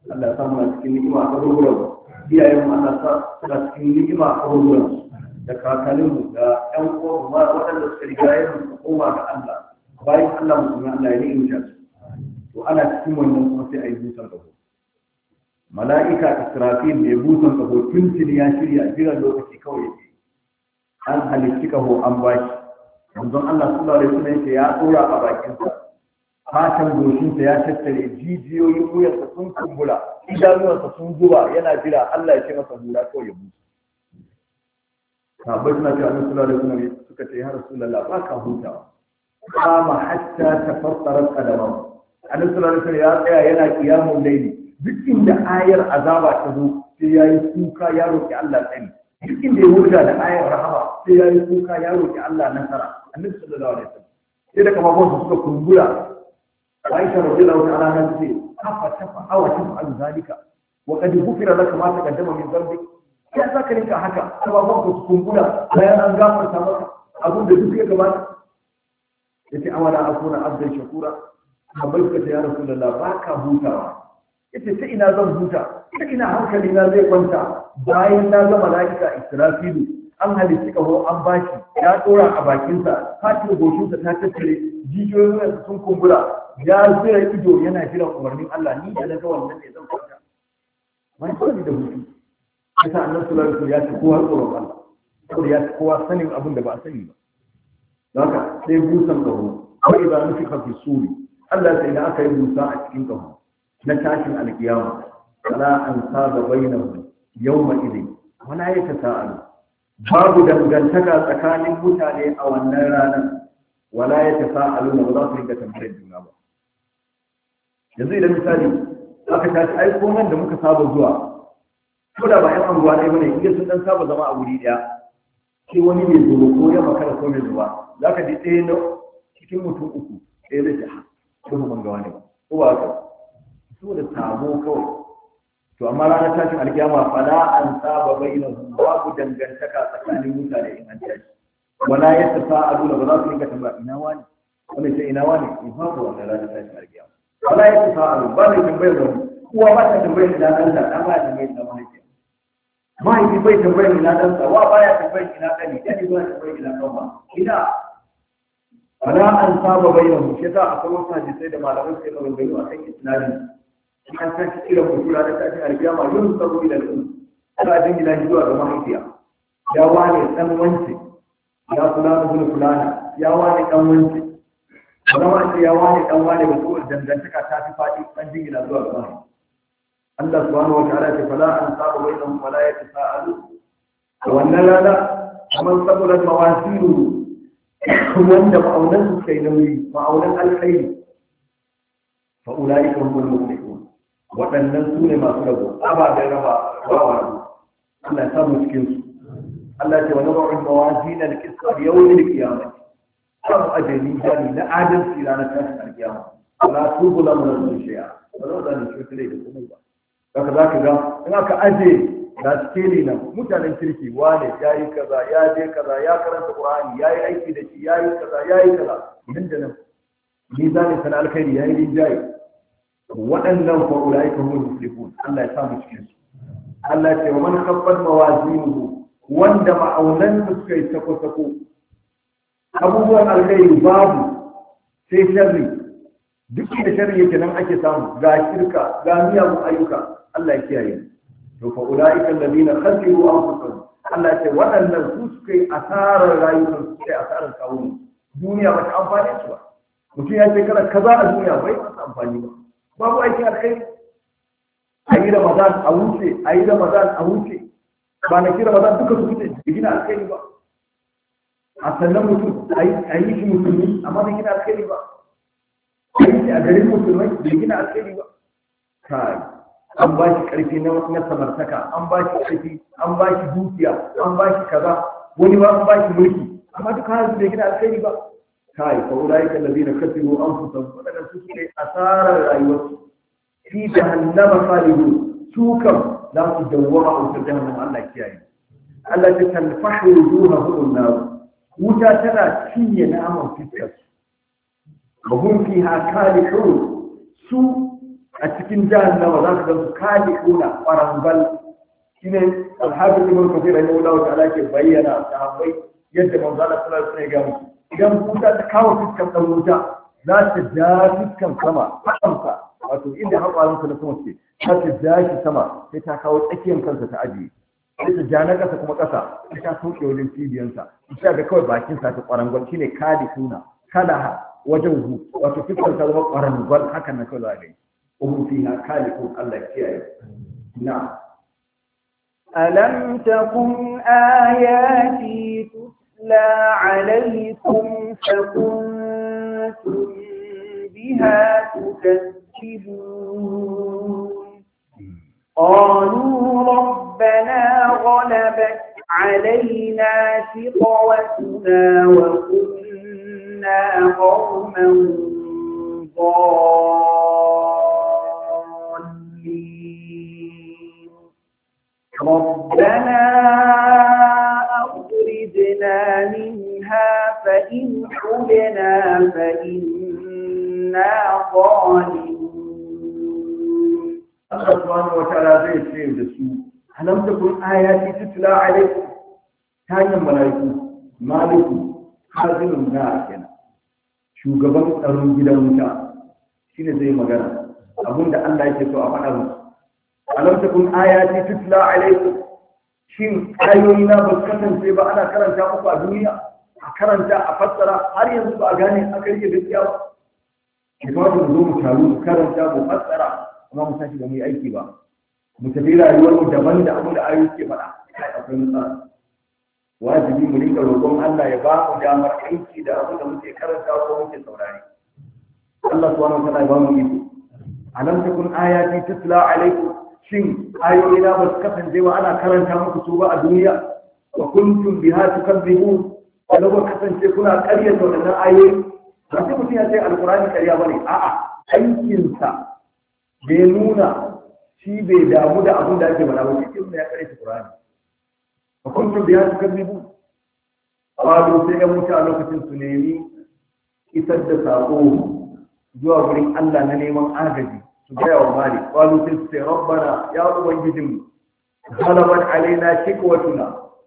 Allah ya samu cikin ni'ima a kaburburan iyayen mu Allah sa suna cikin ni'ima a kaburburan da kakanninmu da ƴan uwan waɗanda suka riga yin su koma ga Allah bayan Allah musulmi Allah ya ni'imta su to ana cikin wannan kuma sai a yi busan kaho mala'ika Israfil da ya busan kaho tuntuni ya shirya jiran lokaci kawai yake an halitti kaho an bashi manzon Allah sallallahu alaihi wasallam yake ya tsora a bakinsa fatan goshinsa ya tattare jijiyoyin wuyarsa sun kumbura idanuwansa sun zuba yana jira Allah ya ce masa hura kawai ya busa sahabbai suna cewa annabi sallallahu alaihi wasallam suka ce ya rasulullah ba ka hutawa kama hatta tafassara qadamahu annabi sallallahu alaihi wasallam ya tsaya yana qiyamul layli duk inda ayar azaba ta zo sai yayi kuka ya roki Allah tsari duk inda ya huta da ayar rahama sai yayi kuka ya roki Allah nasara annabi sallallahu alaihi wasallam sai da kafafun su suka kumbura Aisha radiyallahu ta'ala anha ce afa tafa awa tafa zalika wa qad ghufira laka ma taqaddama min dhanbik ya za ka rinka haka kafafun su kumbura bayan an gafarta maka abin da duk ya gabata yace awala akuna abdan shakura habbai ka ya rasulullah ba ka hutawa yace sai ina zan huta ita ina hankali na zai kwanta bayan na ga malaika Israfilu an halitta kaho an bashi ya tsora a bakinsa fatin goshinsa ta tattare jijiyoyin sun kumbura ya zira ido yana jiran umarnin Allah ni da naga wannan ne zan kwanta mai kawai da hutu yasa annabi sallallahu alaihi wasallam ya ci kowa tsoron Allah saboda ya ci kowa sanin abin da ba a sani ba haka sai busan kaho ko idan nufika fi suri Allah sai da aka yi busa a cikin kaho na tashin alkiyama wala an saba bainahu yawma idin wala yatasaalu babu dangantaka tsakanin mutane a wannan ranar wala yatasaalu ba za su rinka tambayar juna ba yanzu idan misali aka tashi ai ko nan da muka saba zuwa ko da ba yan anguwa ne bane idan sun dan saba zama a wuri daya sai wani mai zuwa ko ya makara ko mai zuwa zaka ji ɗaya na cikin mutum uku ɗaya zai ce ha ko ban ga wani ba ko ba haka saboda sabo kawai to amma ranar tashin alkiyama fala an saba bainahum babu dangantaka tsakanin mutane in an tashi wala yatasaalu ba za su rinka tambaya ina wani wani sai ina wani in babu wannan ranar tashin alkiyama wala yatasaalu ba ne tambayar wani uwa ba ta tambayar ina dan da dan ba ta tambayar ina mahaifi mahaifi bai tambayar ina dan sa wa baya tambayar ina dani dani ba tambayar ina kanwa ina wala an saba bainahum shi ta akwai wasu hadisai da malamai sai maganganu akan isnadin an san kiran mutura da tashi alkiyama yin sabo ila al'um ana jingina shi zuwa ga mahaifiya ya wane dan wance ya fulana bin fulana ya wane dan wance ba ma ce ya wane dan wane ba saboda dangantaka ta fi faɗi an jingina zuwa ga mahaifiya Allah subhanahu wa ta'ala ce fala an saba bainahum wala yatasaalu wannan rana kamar saboda mawasiru wanda ma'aunan su kai nauyi ma'aunan alkhairi fa ulaika humul muflihun waɗannan su ne masu rabo ababen raba rawa Allah ya samu cikin su Allah ya ce wani ba'in mawazin al-qisar yawmin al-qiyamah samu ajali jani na adalci ranar tashin al-qiyama wala tuzlamu nafsun shay'a wala za ni shirkare da komai ba haka zaka ga in aka aje da skeli nan mutanen kirki wane yayi kaza ya je kaza ya karanta Qur'ani yayi aiki da shi yayi kaza yayi kaza idan da nan mizanin sana alkhairi yayi rinjaye waɗannan fa ulaika humul muflihun Allah ya samu cikin su Allah ya ce wa man khaffat mawazinuhu wanda ma'aunan su suka yi sako sako abubuwan alkhairi babu sai sharri duk da sharri yake nan ake samu ga shirka ga miyagun ayyuka Allah ya kiyaye to fa ulaika alladhina khasiru anfusahum Allah ya ce waɗannan su suka yi asarar rayuwar su suka yi asarar kawo duniya ba ta amfane su ba mutum ya ce kana kaza a duniya bai masa amfani ba babu aikin alkhairi a yi ramadan a wuce a yi ramadan a wuce ba na kira ramadan duka su wuce da gina alkhairi ba a sannan mutum a yi shi musulmi amma da gina alkhairi ba a yi shi a garin musulmai da gina alkhairi ba kai an ba shi karfi na samartaka an ba shi karfi an ba shi dukiya an ba shi kaza wani ba an ba shi mulki amma duka har da gina alkhairi ba kai fa ulaika alladhina kasabu anfusahum wadanda su suke asarar rayuwarsu fi jahannama khalidun su kam za su dawwama a wutar jahannama Allah kiyaye Allah ta talfahu wujuhahum an-nar wuta tana cinye naman fiskar su wa hum fiha kalihun su a cikin jahannama za ka ga su kali'una ƙwarangwal shine alhaji ibn kafir rahimahullahu ta'ala ke bayyana sahabbai yadda manzo Allah sallallahu alaihi wasallam ya ga musu idan wuta ta kawo fiskan dan wuta za ta ja fiskan sama hakansa wato inda haƙwarinsa na sama ce za ta ja shi sama sai ta kawo tsakiyar kansa ta ajiye sai ta ja na ƙasa kuma ƙasa sai ta sauke wajen cibiyansa sai ga kawai bakinsa ta ƙwarangwal shine kadi suna kala wajen hu wato fiskan ta zama ƙwarangwal hakan na kawai za a gani وهم فيها كالكون الله كيائي نعم ألم تكن آياتي تتلى عليكم فكنتم بها تكذبون قالوا ربنا غلبت علينا شقوتنا وكنا قوما ضالين ربنا أخرجنا منها فإن عدنا فإنا ظالمون الله سبحانه وتعالى زي الشيء الدسوء ألم تكن آياتي تتلى عليكم كان الملائكة مالك خازن النار كنا شو قبل أرون جدا متى شنو زي ما قال أبونا الله يكسو أفعله ألم تكن آياتي تتلى عليكم شين آيوينا بس كتن سيبا أنا كرنتا أكو الدنيا كرنتا أفسر هل ينزل أغاني أكريه بالكياب كما تنظر متعلم كرنتا مفسر وما مساكي بمي أي كيبا متبيرا يوم دبن دا أبو دا آيوي كيبا كاي أفضل مثال واجبي مليك الوقوم الله يباق جامر أيكي دا أبو دا متي كرنتا وقوم متي سوراني الله سبحانه وتعالى يباق ميكو ألم تكن آياتي تتلى عليكم shin ayoyina ba su kasance ba ana karanta muku su ba a duniya wa kuntum biha tukadzibun wala ba kasance kuna ƙaryata wannan ayoyi ba sai mutum ya ce alqur'ani ƙarya bane a'a aikin sa bai nuna shi bai damu da abin da ake faɗa ba shi ne ya ƙaryata qur'ani wa kuntum biha tukadzibun qalu sai ya mutu a lokacin su nemi isar da sako zuwa gurin Allah na neman agaji su gaya wa mali qalu sai rabbana ya ubangijinmu ghalabat alaina shikwatuna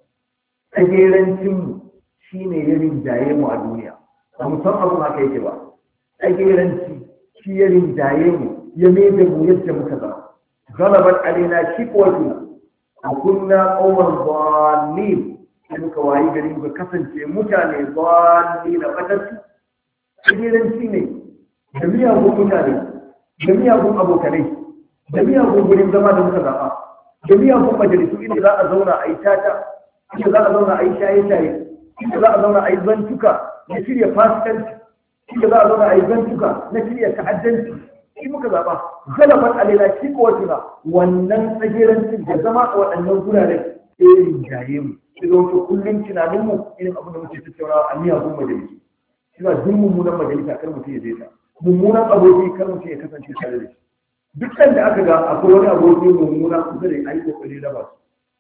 tsagerancin mu shine ya rinjaye mu a duniya ba mu san abu haka yake ba tsageranci shi ya rinjaye mu ya maida mu yadda muka zama ghalabat alaina shikwatuna a kunna qawman dhalin sai muka wayi gari muka kasance mutane dhalin na fatattu tsageranci ne da miyagun mutane da miyagun abokanai da miyagun gurin zama da muka zaɓa da miyagun majalisu inda za a zauna a yi tata inda za a zauna a yi shaye-shaye inda za a zauna a yi zantuka na shirya fasikanci inda za a zauna a yi zantuka na shirya ta'addanci shi muka zaɓa galaban alaila shi ko wata wannan tsagerancin da zama a waɗannan guraren irin jaye mu shi zo to kullum tunaninmu irin abin da muke tattaunawa a miyagun majalisu shi ba duk mummunan majalisa kar mutum ya je ta mummunan aboki kan mutum ya kasance tare da shi duk da aka ga akwai wani aboki mummuna kusa da ayi kokari da ba su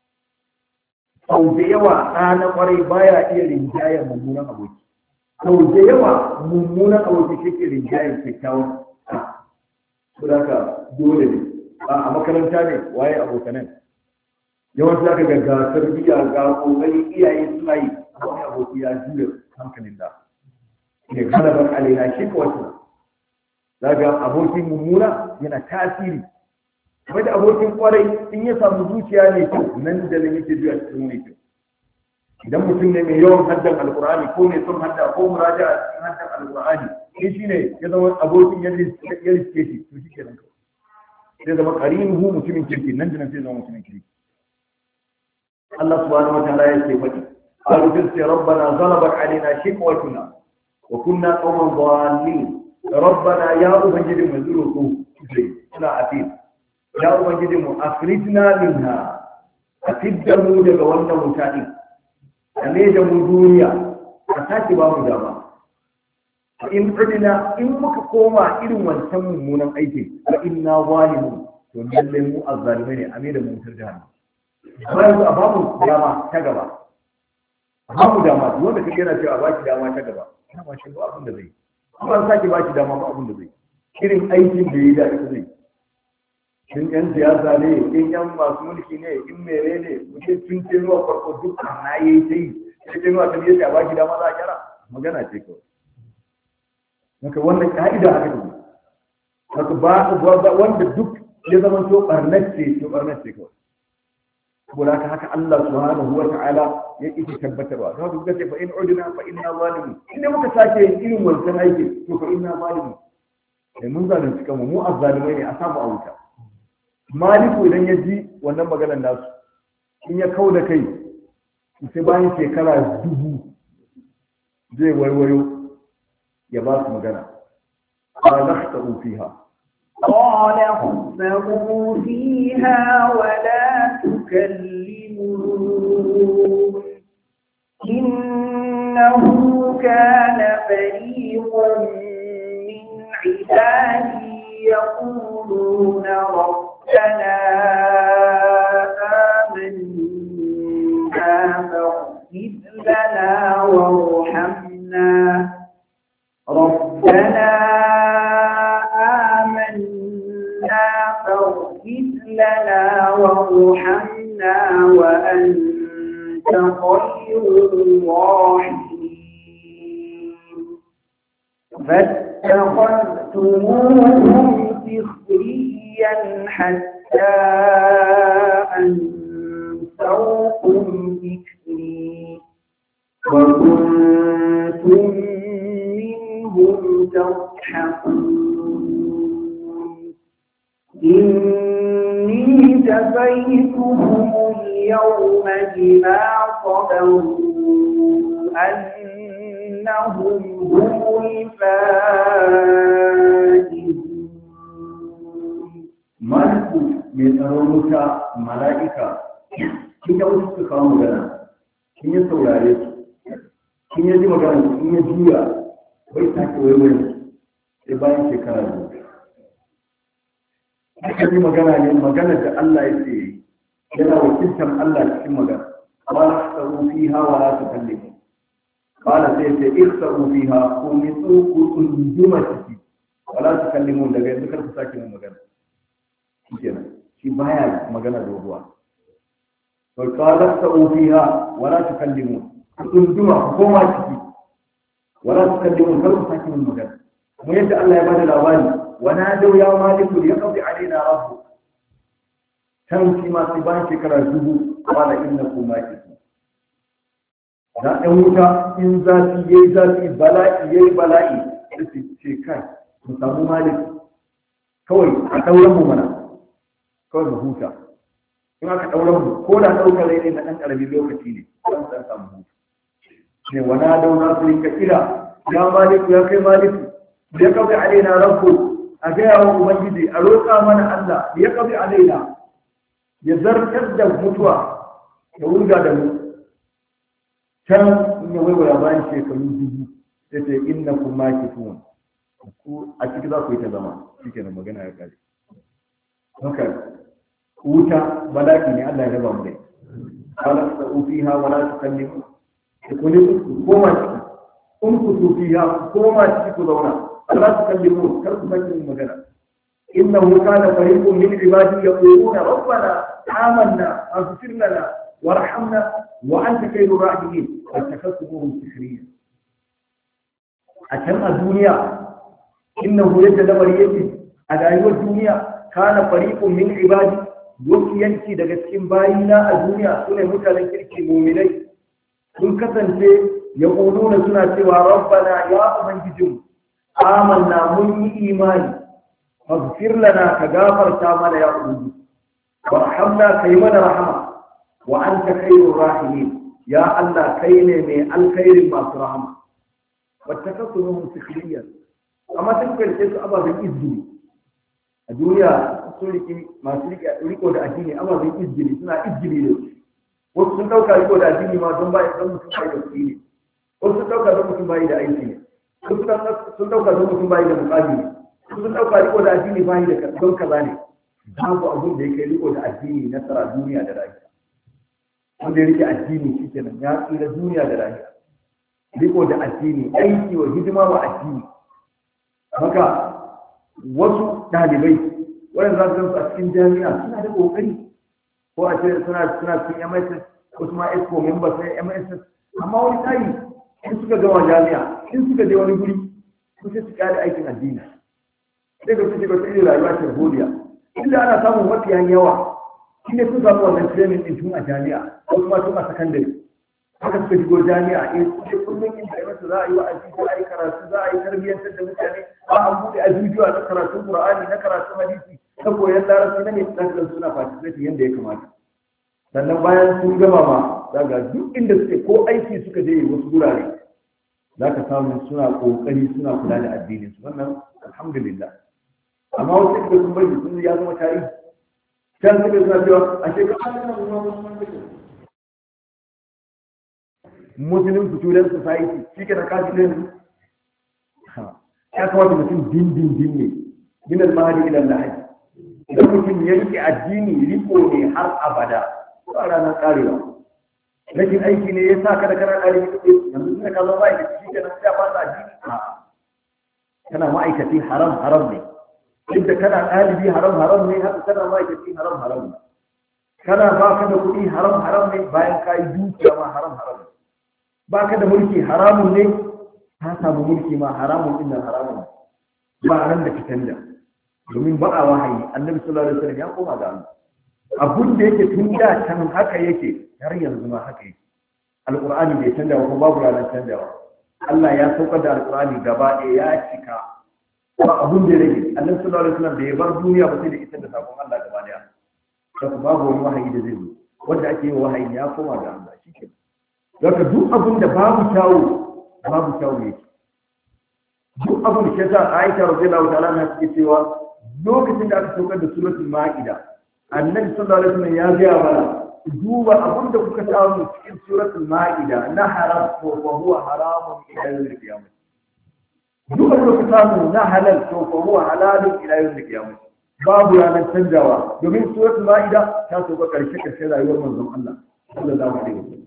sau da yawa ɗana kwarai baya iya rinjayen mummunan aboki sau da yawa mummunan aboki shi ke rinjayen kyakkyawan sa su da ka dole ne a makaranta ne waye abokanan yawanci za ka ga gasar biya ga kokari iyaye suna yi wani aboki ya juya hankalin da ne galabar alaina shi ko wata daga abokin mummuna yana tasiri kuma da abokin kwarai in ya samu zuciya ne kyau nan da nan yake zuwa cikin mai kyau idan mutum ne mai yawan haddan alkur'ani ko mai son hadda ko muraja a cikin haddan alkur'ani shi shine ya zama abokin ya riske shi to shi kenan sai zama qarinuhu mutumin kirki nan da nan sai zama mutumin kirki Allah subhanahu wa ta'ala ya ce fadi qalu bi rabbana ghalabat alaina shiqwatuna wa kunna qawman dhalin ربنا يا أبنجد مزروكو لا أفيد يا أبنجد أخرجنا منها أفيد مودة وانا متائي أميد مدونيا أتاكي بام جاما فإن عدنا إن مكقوما إلو وانسمو مونا أيتي فإنا ظالمون ونجلمو الظالمين أميد ممترجان bayan a bamu dama ta gaba bamu dama wanda kake yana cewa baki dama ta gaba dama shi ba abin da zai kuma an sake baki dama ba abin da zai irin aikin da yayi da ita zai in yan siyasa ne in yan masu mulki ne in mere ne mutum tun ce zuwa farko duk na yi ta yi sai ce zuwa ta yi ta baki dama za a kira magana ce kawai haka wannan ka'ida haka ne haka ba wanda duk ya zama to barnat ce to barnat ce kawai saboda haka haka Allah subhanahu wa ta'ala ya ƙi tabbatarwa za ku ce fa in udna fa inna zalimun inda muka sake yin irin wancan aiki to fa inna zalimun sai mun zalunci kanmu mu azzalimai ne a samu a wuta maliku idan ya ji wannan maganar nasu in ya kau da kai sai bayan shekara dubu zai warwayo ya ba su magana qala nakhsa'u fiha قال اخسئوا فيها ولا تكلمون إنه كان فريق من عبادي يقولون ربنا آمنا فاغفر لنا وارحمنا ربنا فاغفر لنا وارحمنا وأنت خير الراحمين فاتخذتموهم سخريا حتى أنسوكم ذكري وكنتم منهم تضحكون إني جزيتهم اليوم بما صبروا أنهم هم الفائزون. ملك من أرونك ملائكة kin ga wasu suka kawo magana kin yi saurare su kin yi ji magana kin yi juya bai sake waiwaye sai bayan shekara biyu aka yi magana ne magana da Allah ya ce yana wakiltar Allah cikin magana qala ikhsaru fiha wa la tukallimu qala sai ce ikhsaru fiha ku mitsu ku unduma ciki wa la tukallimu daga yanzu kar ku sake yin magana shikenan shi baya magana doguwa to qala ikhsaru fiha wa la tukallimu ku unduma ku koma ciki wa la tukallimu kar ku sake yin magana mu yadda Allah ya bada labari ونادوا يا مالك ليقضي علينا ربك كان فيما سبان شكرا زبو قال إنكم ماكثون da ɗan wuta in zafi ya yi zafi bala'i ya yi bala'i da su ce kai mu samu malik kawai a ɗauran mu mana kawai mu huta in aka ɗauran mu ko da ɗaukar rai ne na ɗan ƙaramin lokaci ne don san samu hutu ne wana dauna su rinka kira ya maliku ya kai maliku ya kawai alaina rabbu a gaya wa ubangiji a roƙa mana Allah ya kafi alaina ya zartar da mutuwa ya wurga da mu can in ya waiwaya bayan shekaru dubu sai ce inna kun maki tuwon ku a ciki za ku yi ta zama shi kenan magana ya kare haka wuta bala'i ne Allah ya raba mu dai qala sa'u fiha wa la tukallimu ku ne ku koma ciki kun ku fiha koma ciki ku zauna لا تكلمون كرب مجد مجرد إنه كان فريق من عبادي يقولون ربنا آمنا اغفر لنا وارحمنا وأنت خير الراحمين فاتخذتموهم سخريا عشان الدنيا إنه يجد مريتي على أيوة الدنيا كان فريق من عبادي ينكي دقسكين باينا الدنيا سنة متلن كركي مؤمنين sun kasance يقولون سنة سوى ربنا يا من جدهم آمنا من إيمان فاغفر لنا كغافر تامنا يا أبوي وارحمنا كيمن رحمة وأنت خير الراحمين يا الله كيني من الخير ما رحمة واتخذتهم سخريا أما تنكر شيء أبا بالإذن الدنيا سوريكي ما سوريكي ريكو دا أديني أبا بالإذن سنة إذن له wasu sun ɗauka riko da addini ma don bai don mutum bai da kuɗi ne wasu sun ɗauka don mutum bai da aiki ne sun ɗauka don mutum bai da muƙami ne sun ɗauka riko da addini bai da don kaza ne babu abin da yake riko da addini na tsara duniya da rayuwa wanda ya rike addini shi kenan ya tsira duniya da rayuwa riko da addini aiki wa hidima wa addini haka wasu ɗalibai wanda za su a cikin jami'a suna da kokari ko a ce suna suna cikin M S S ko kuma exco member sai M S S amma wani tayi in suka gama jami'a in suka je wani guri ko sai su kare aikin addini sai ga su shiga cikin rayuwa ta godiya inda ana samun mafiyan yawa shi ne sun samu wannan training din tun a jami'a ko kuma tun a sakandare haka suka shigo jami'a eh sai kullum in da masa za a yi wa'azi za a yi karatu za a yi tarbiyyantar da mutane ba an buɗe ajujuwa na karatun Qur'ani na karatun hadisi na koyon larabci na ne tsakanin suna participate yadda ya kamata sannan bayan sun gama ma daga duk inda suke ko aiki suka je wasu gurare za ka samu suna kokari suna kula da addinin su wannan alhamdulillah amma wasu da sun bari sun ya zama tarihi can suka suna cewa a shekara Muslim Student Society shi ke da kashi ne ya kamata mutum din din din ne min al-mahdi ila al-lahdi idan mutum ya rike addini riko ne har abada ba ranar karewa rashin aiki ne ya sa ka da kana ɗalibi kuɗi yanzu ina ka zo ma'aikaci shi ke nan ya fasa addini a'a kana ma'aikaci haram haram ne inda kana ɗalibi haram haram ne haka kana ma'aikaci haram haram ne kana ba ka da kuɗi haram haram ne bayan ka yi dukiya ma haram haram ne ba ka da mulki haramun ne ka samu mulki ma haramun din nan haramun ba nan da ka canja domin ba a wahayi annabi sallallahu alaihi wasallam ya koma ga Allah abun da yake tun da can haka yake har yanzu ma haka yake alqur'ani bai canja ba babu ranar canjawa Allah ya saukar da alqur'ani gaba ɗaya ya cika ba abun da yake annabi sallallahu alaihi wasallam bai bar duniya ba sai da ita da sakon Allah gaba ɗaya kaga babu wani wahayi da zai zo wanda ake yi wahayi ya koma ga Allah shikenan daga duk abin da babu kyawu babu kyawu yake duk abin da ke sa Aisha radiyallahu ta'ala na take cewa lokacin da aka saukar da suratul Ma'ida annabi sallallahu alaihi wasallam ya ga mana duba abin da kuka samu cikin suratul Ma'ida na haram ko fa huwa haramun ila yawmil qiyamah duk abin da kuka samu na halal ko fa huwa halalun ila yawmil qiyamah babu ranar canjawa domin suratul Ma'ida ta sauka karshe karshe rayuwar manzon Allah sallallahu alaihi wasallam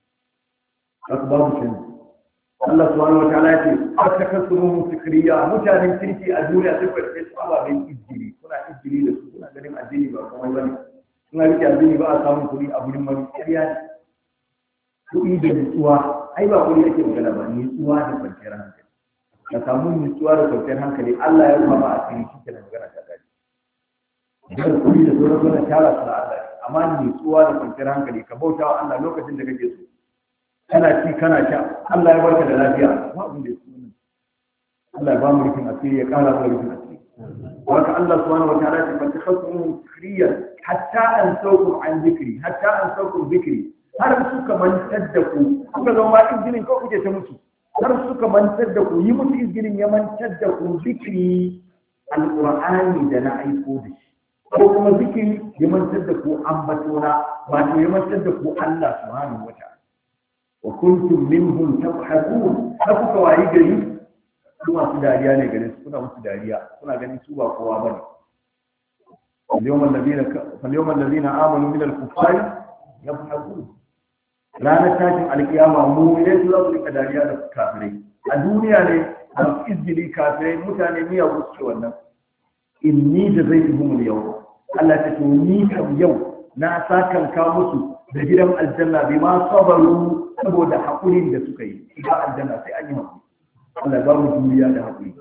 haka babu canji Allah subhanahu wa ta'ala ya ce aka kasuru fikriya mutanen kirki a duniya sai kai sai su ababen izgiri kuna izgiri da su kuna ganin addini ba komai bane kuna rike addini ba a samun kuɗi a gurin wani ƙarya ne kuɗi da nutsuwa ai ba kuɗi ake magana ba nutsuwa da kwanciyar hankali ka samu nutsuwa da kwanciyar hankali Allah ya rufa ma a cikin shi kenan magana ta gari idan kuɗi da sauran suna tara su da Allah amma nutsuwa da kwanciyar hankali ka bauta wa Allah lokacin da kake so kana ci kana sha Allah ya barka da lafiya ba abin da ya tsoro Allah ya ba mu rufin asiri ya kara mu rufin asiri haka Allah subhanahu wa ta'ala ya tabbata khasmu fikriyan hatta an sauku an zikri hatta an sauku zikri har suka mantar da ku kuka zama injinin ko kuke ta musu har suka mantar da ku yi musu injinin ya mantar da ku zikri alqur'ani da na aiko da shi ko kuma zikri ya mantar da ku ambatona wato ya mantar da ku Allah subhanahu wa ta'ala وكنتم منهم تضحكون haka wayi gari kuma su dariya ne gare su kuna musu dariya kuna ganin su ba kowa bane al-yawma alladhina fal-yawma alladhina amanu min al-kuffari yadhhakun ranar tashin alkiyama mu ne su zasu rika dariya da kafirai a duniya ne da izgili kafirai mutane miya wuce wannan inni da zai tuhum al-yawm Allah ta ce ni kam yau na sakan ka musu da gidan aljanna bima sabaru saboda haƙurin da suka yi shiga aljanna sai an yi haƙuri Allah ba mu juriya da haƙuri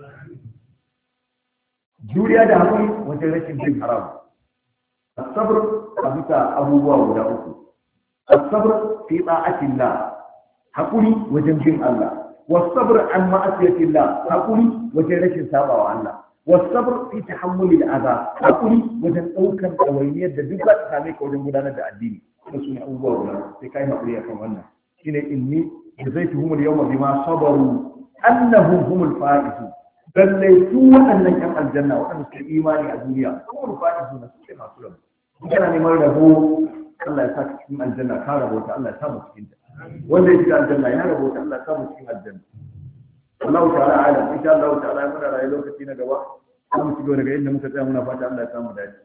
juriya da haƙuri wajen rashin jin haram as-sabr a bisa abubuwa guda uku as-sabr fi ta'atillah haƙuri wajen bin Allah was-sabr an ma'asiyatillah haƙuri wajen rashin sabawa Allah was-sabr fi tahammuli al-adha haƙuri wajen ɗaukar ɗawainiyar da duk za ta same ka wajen gudanar da addini kuma su ne abubuwa guda sai kai haƙuri akan wannan shine inni jazaituhum al-yawma bima sabaru annahum humul faizun lalle su waɗannan yan aljanna waɗanda suke imani a duniya humul faizun su ce masu rabo kana neman rabo Allah ya saka cikin aljanna ka rabo ta Allah ya samu cikin ta wanda ya shiga aljanna ya rabo ta Allah ya samu cikin aljanna Allah ta'ala alam insha Allah ta'ala muna rayu lokaci na gaba za mu shigo daga inda muka tsaya muna fata Allah ya samu dace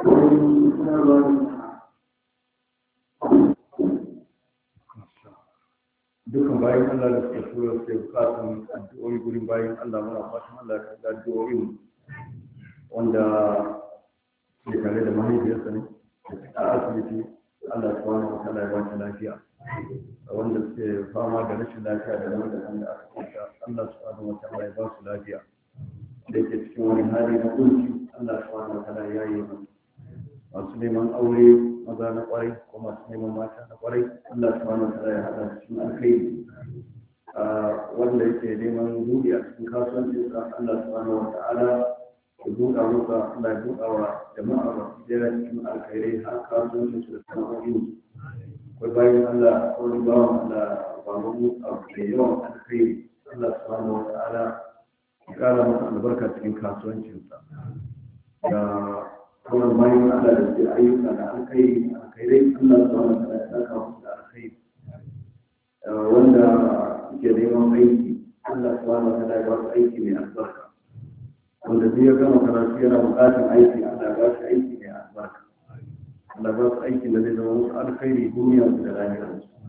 dukkan bayan Allah da suka tura suke bukatun addu'o'i gurin bayan Allah muna fatan Allah ya karɓi addu'o'in wanda ke tare da mahaifiyarsa ne a asibiti Allah ya kawo mata Allah ya ba ta lafiya wanda suke fama da rashin lafiya da wanda da aka kusa Allah subhanahu wa ta'ala ya ba su lafiya da ke cikin wani hali na kunci Allah subhanahu wa ta'ala ya yi mana masu neman aure maza na kwarai ko masu neman mata na kwarai Allah subhanahu wa ta'ala ya hada cikin alkhairi wanda yake neman buɗe a cikin kasuwancinsa Allah subhanahu wa ta'ala ya buɗa masa Allah ya buɗa wa jama'a masu jera cikin alkhairai har kasuwancinsu da sana'o'in akwai bayan Allah wani bawan Allah ba mu abu da yawan alkhairi Allah subhanahu wa ta'ala ya kara masa albarka cikin kasuwancinsa da kuma bayan Allah da ke ayyuka da alkhairi alkhairai Allah subhanahu wa ta'ala ya saka musu da alkhairi wanda ke neman aiki Allah subhanahu wa ta'ala ya ba su aiki mai albarka wanda zai ya gama karatu yana buƙatar aiki Allah ya ba shi aiki mai albarka Allah ba su aiki da zai zama musu alkhairi duniya da lahira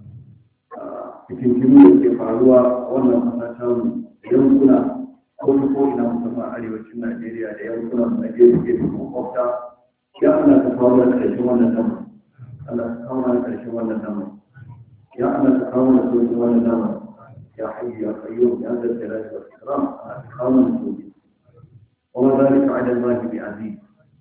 cikin kimi da ke faruwa a wannan kasa ta yankuna ko ta ko ina musamman arewacin Najeriya da yankunan Najeriya ke da makwabta ya Allah ka kawo mana ƙarshen wannan damar Allah ka kawo mana ƙarshen wannan damar ya Allah ka kawo mana ƙarshen wannan damar ya hayyu ya qayyum ya zal jalali wal ikram Allah ka kawo mana ƙarshen wa dhalika 'ala Allah bi aziz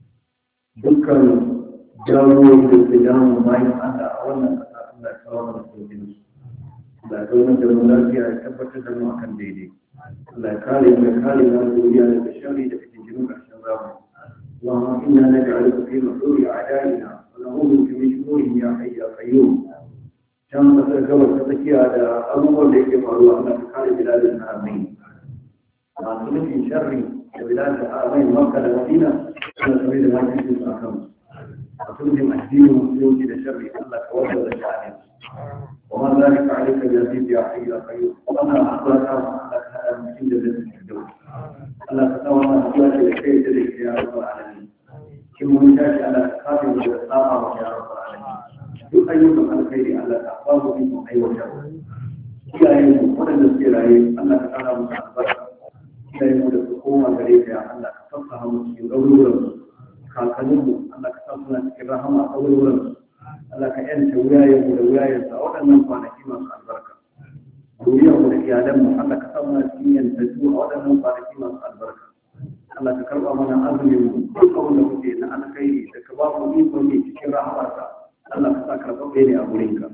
dukkan jagorori da ke damun bayan Allah a wannan kasa Allah ya kawo mana ƙarshen su Allah ya kawo mana da lafiya ya tabbatar da mu akan daidai Allah ya kare mu ya kare mu duniya daga sharri da cikin jinin ƙarshen zamani اللهم إنا نجعلك في نحور أعدائنا ونعوذ بك من شرورهم يا حي يا قيوم كما تذكرت تذكي على أمور لك فالله أنك كان بلاد الحرمين ما تمت من شر بلاد الحرمين مكة المدينة أنا سبيل ما تجد أكرم وتلزم الدين والسلوك لشر الله كوجه لشأنه وما ذلك عليك بعزيز يا حي يا قيوم وأنا أخبرك أنك هذا من جنة الفردوس Allah ka kawo mana zuwa da kai da kai ya rabu alamin kin mun tashi Allah ka kawo mu da sa'a wa ya rabu alamin duk ayyukan alkhairi Allah ka ba mu ikon aiwatar iyayen mu wadanda suke raye Allah ka kara musu albarka iyayen mu da su koma gare ka ya Allah ka fasaha mu cikin garuruwan kakannin mu Allah ka sa suna cikin rahama a garuruwan Allah ka yanta wuyayen mu da wuyayen sa waɗannan kwanaki masu albarka duniyar mu da iyalan mu Allah ka sa mana cikin yantattu a waɗannan kwanaki masu albarka Allah ka karɓa mana azumin mu duk abin da muke na alkhairi da ka ba mu iko ne cikin rahamarka Allah ka sa karɓaɓɓe ne a gurinka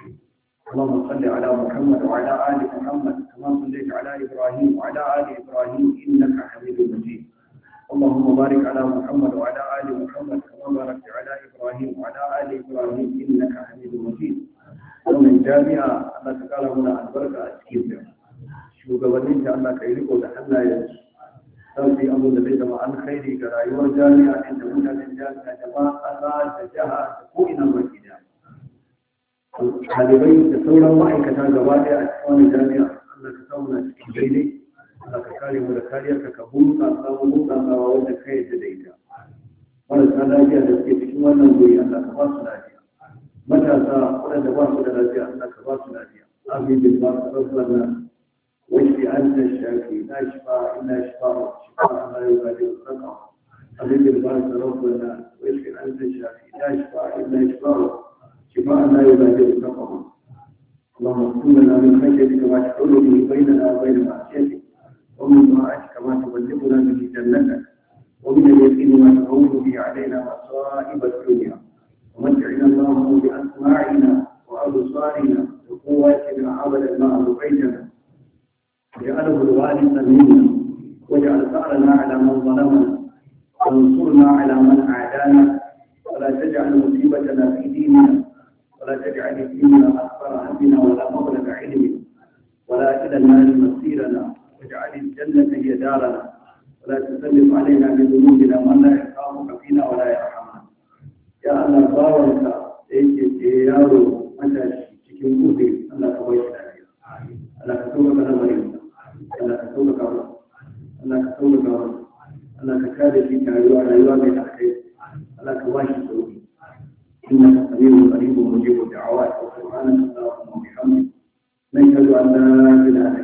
اللهم صل على محمد وعلى آل محمد كما صليت على إبراهيم وعلى آل إبراهيم إنك حميد مجيد اللهم بارك على محمد وعلى آل محمد كما باركت على إبراهيم وعلى آل إبراهيم إنك حميد مجيد ومن جامعة الله تعالى هنا البركة أسكيزة shugabannin da Allah ka yi riko da hannayen sau sai abu da zai zama alkhairi ga rayuwar jami'a inda mutanen jami'a da ma ƙasa da jiha da ko'ina baki da ɗalibai da sauran ma'aikata gaba ɗaya a cikin wani jami'a Allah ka samu na cikin daidai Allah ka kare mu da kariyarka ka bunƙasa mu bunƙasawa wanda ka yadda da ita marasa lafiya da suke cikin wannan guri Allah ka ba su lafiya matasa waɗanda ba su da lafiya Allah ka ba su lafiya amin bil ba su rabbana واشف أنت الشافي لا شفاء إلا شفاء شفاء لا يغادر سقما أبد الباس ربنا واشف أنت الشافي لا شفاء إلا شفاء شفاء لا يغادر سقما اللهم اغفر لنا من خشيتك ما تحول به بيننا وبين معصيتك ومن طاعتك ما تبلغنا به جنتك ومن اليقين ما تهون به علينا مصائب الدنيا ومتعنا اللهم بأسماعنا وأبصارنا وقواتنا أبدا ما أبقيتنا واجعله الوارث منا واجعل ثأرنا على من ظلمنا وانصرنا على من عادانا ولا تجعل مصيبتنا في ديننا ولا تجعل الدنيا أكبر همنا ولا مبلغ علمنا ولا إلى النار مصيرنا واجعل الجنة هي دارنا ولا تسلط علينا بذنوبنا من لا يخافك فينا ولا يرحمنا يا الله باورك ايك يارو متى cikin gobe Allah ka bai shi Allah ka sauka ka lamarin Allah ka sauka ka Allah ka sauka ka Allah ka kare shi rayuwa rayuwa mai alkai Allah ka أن لا إله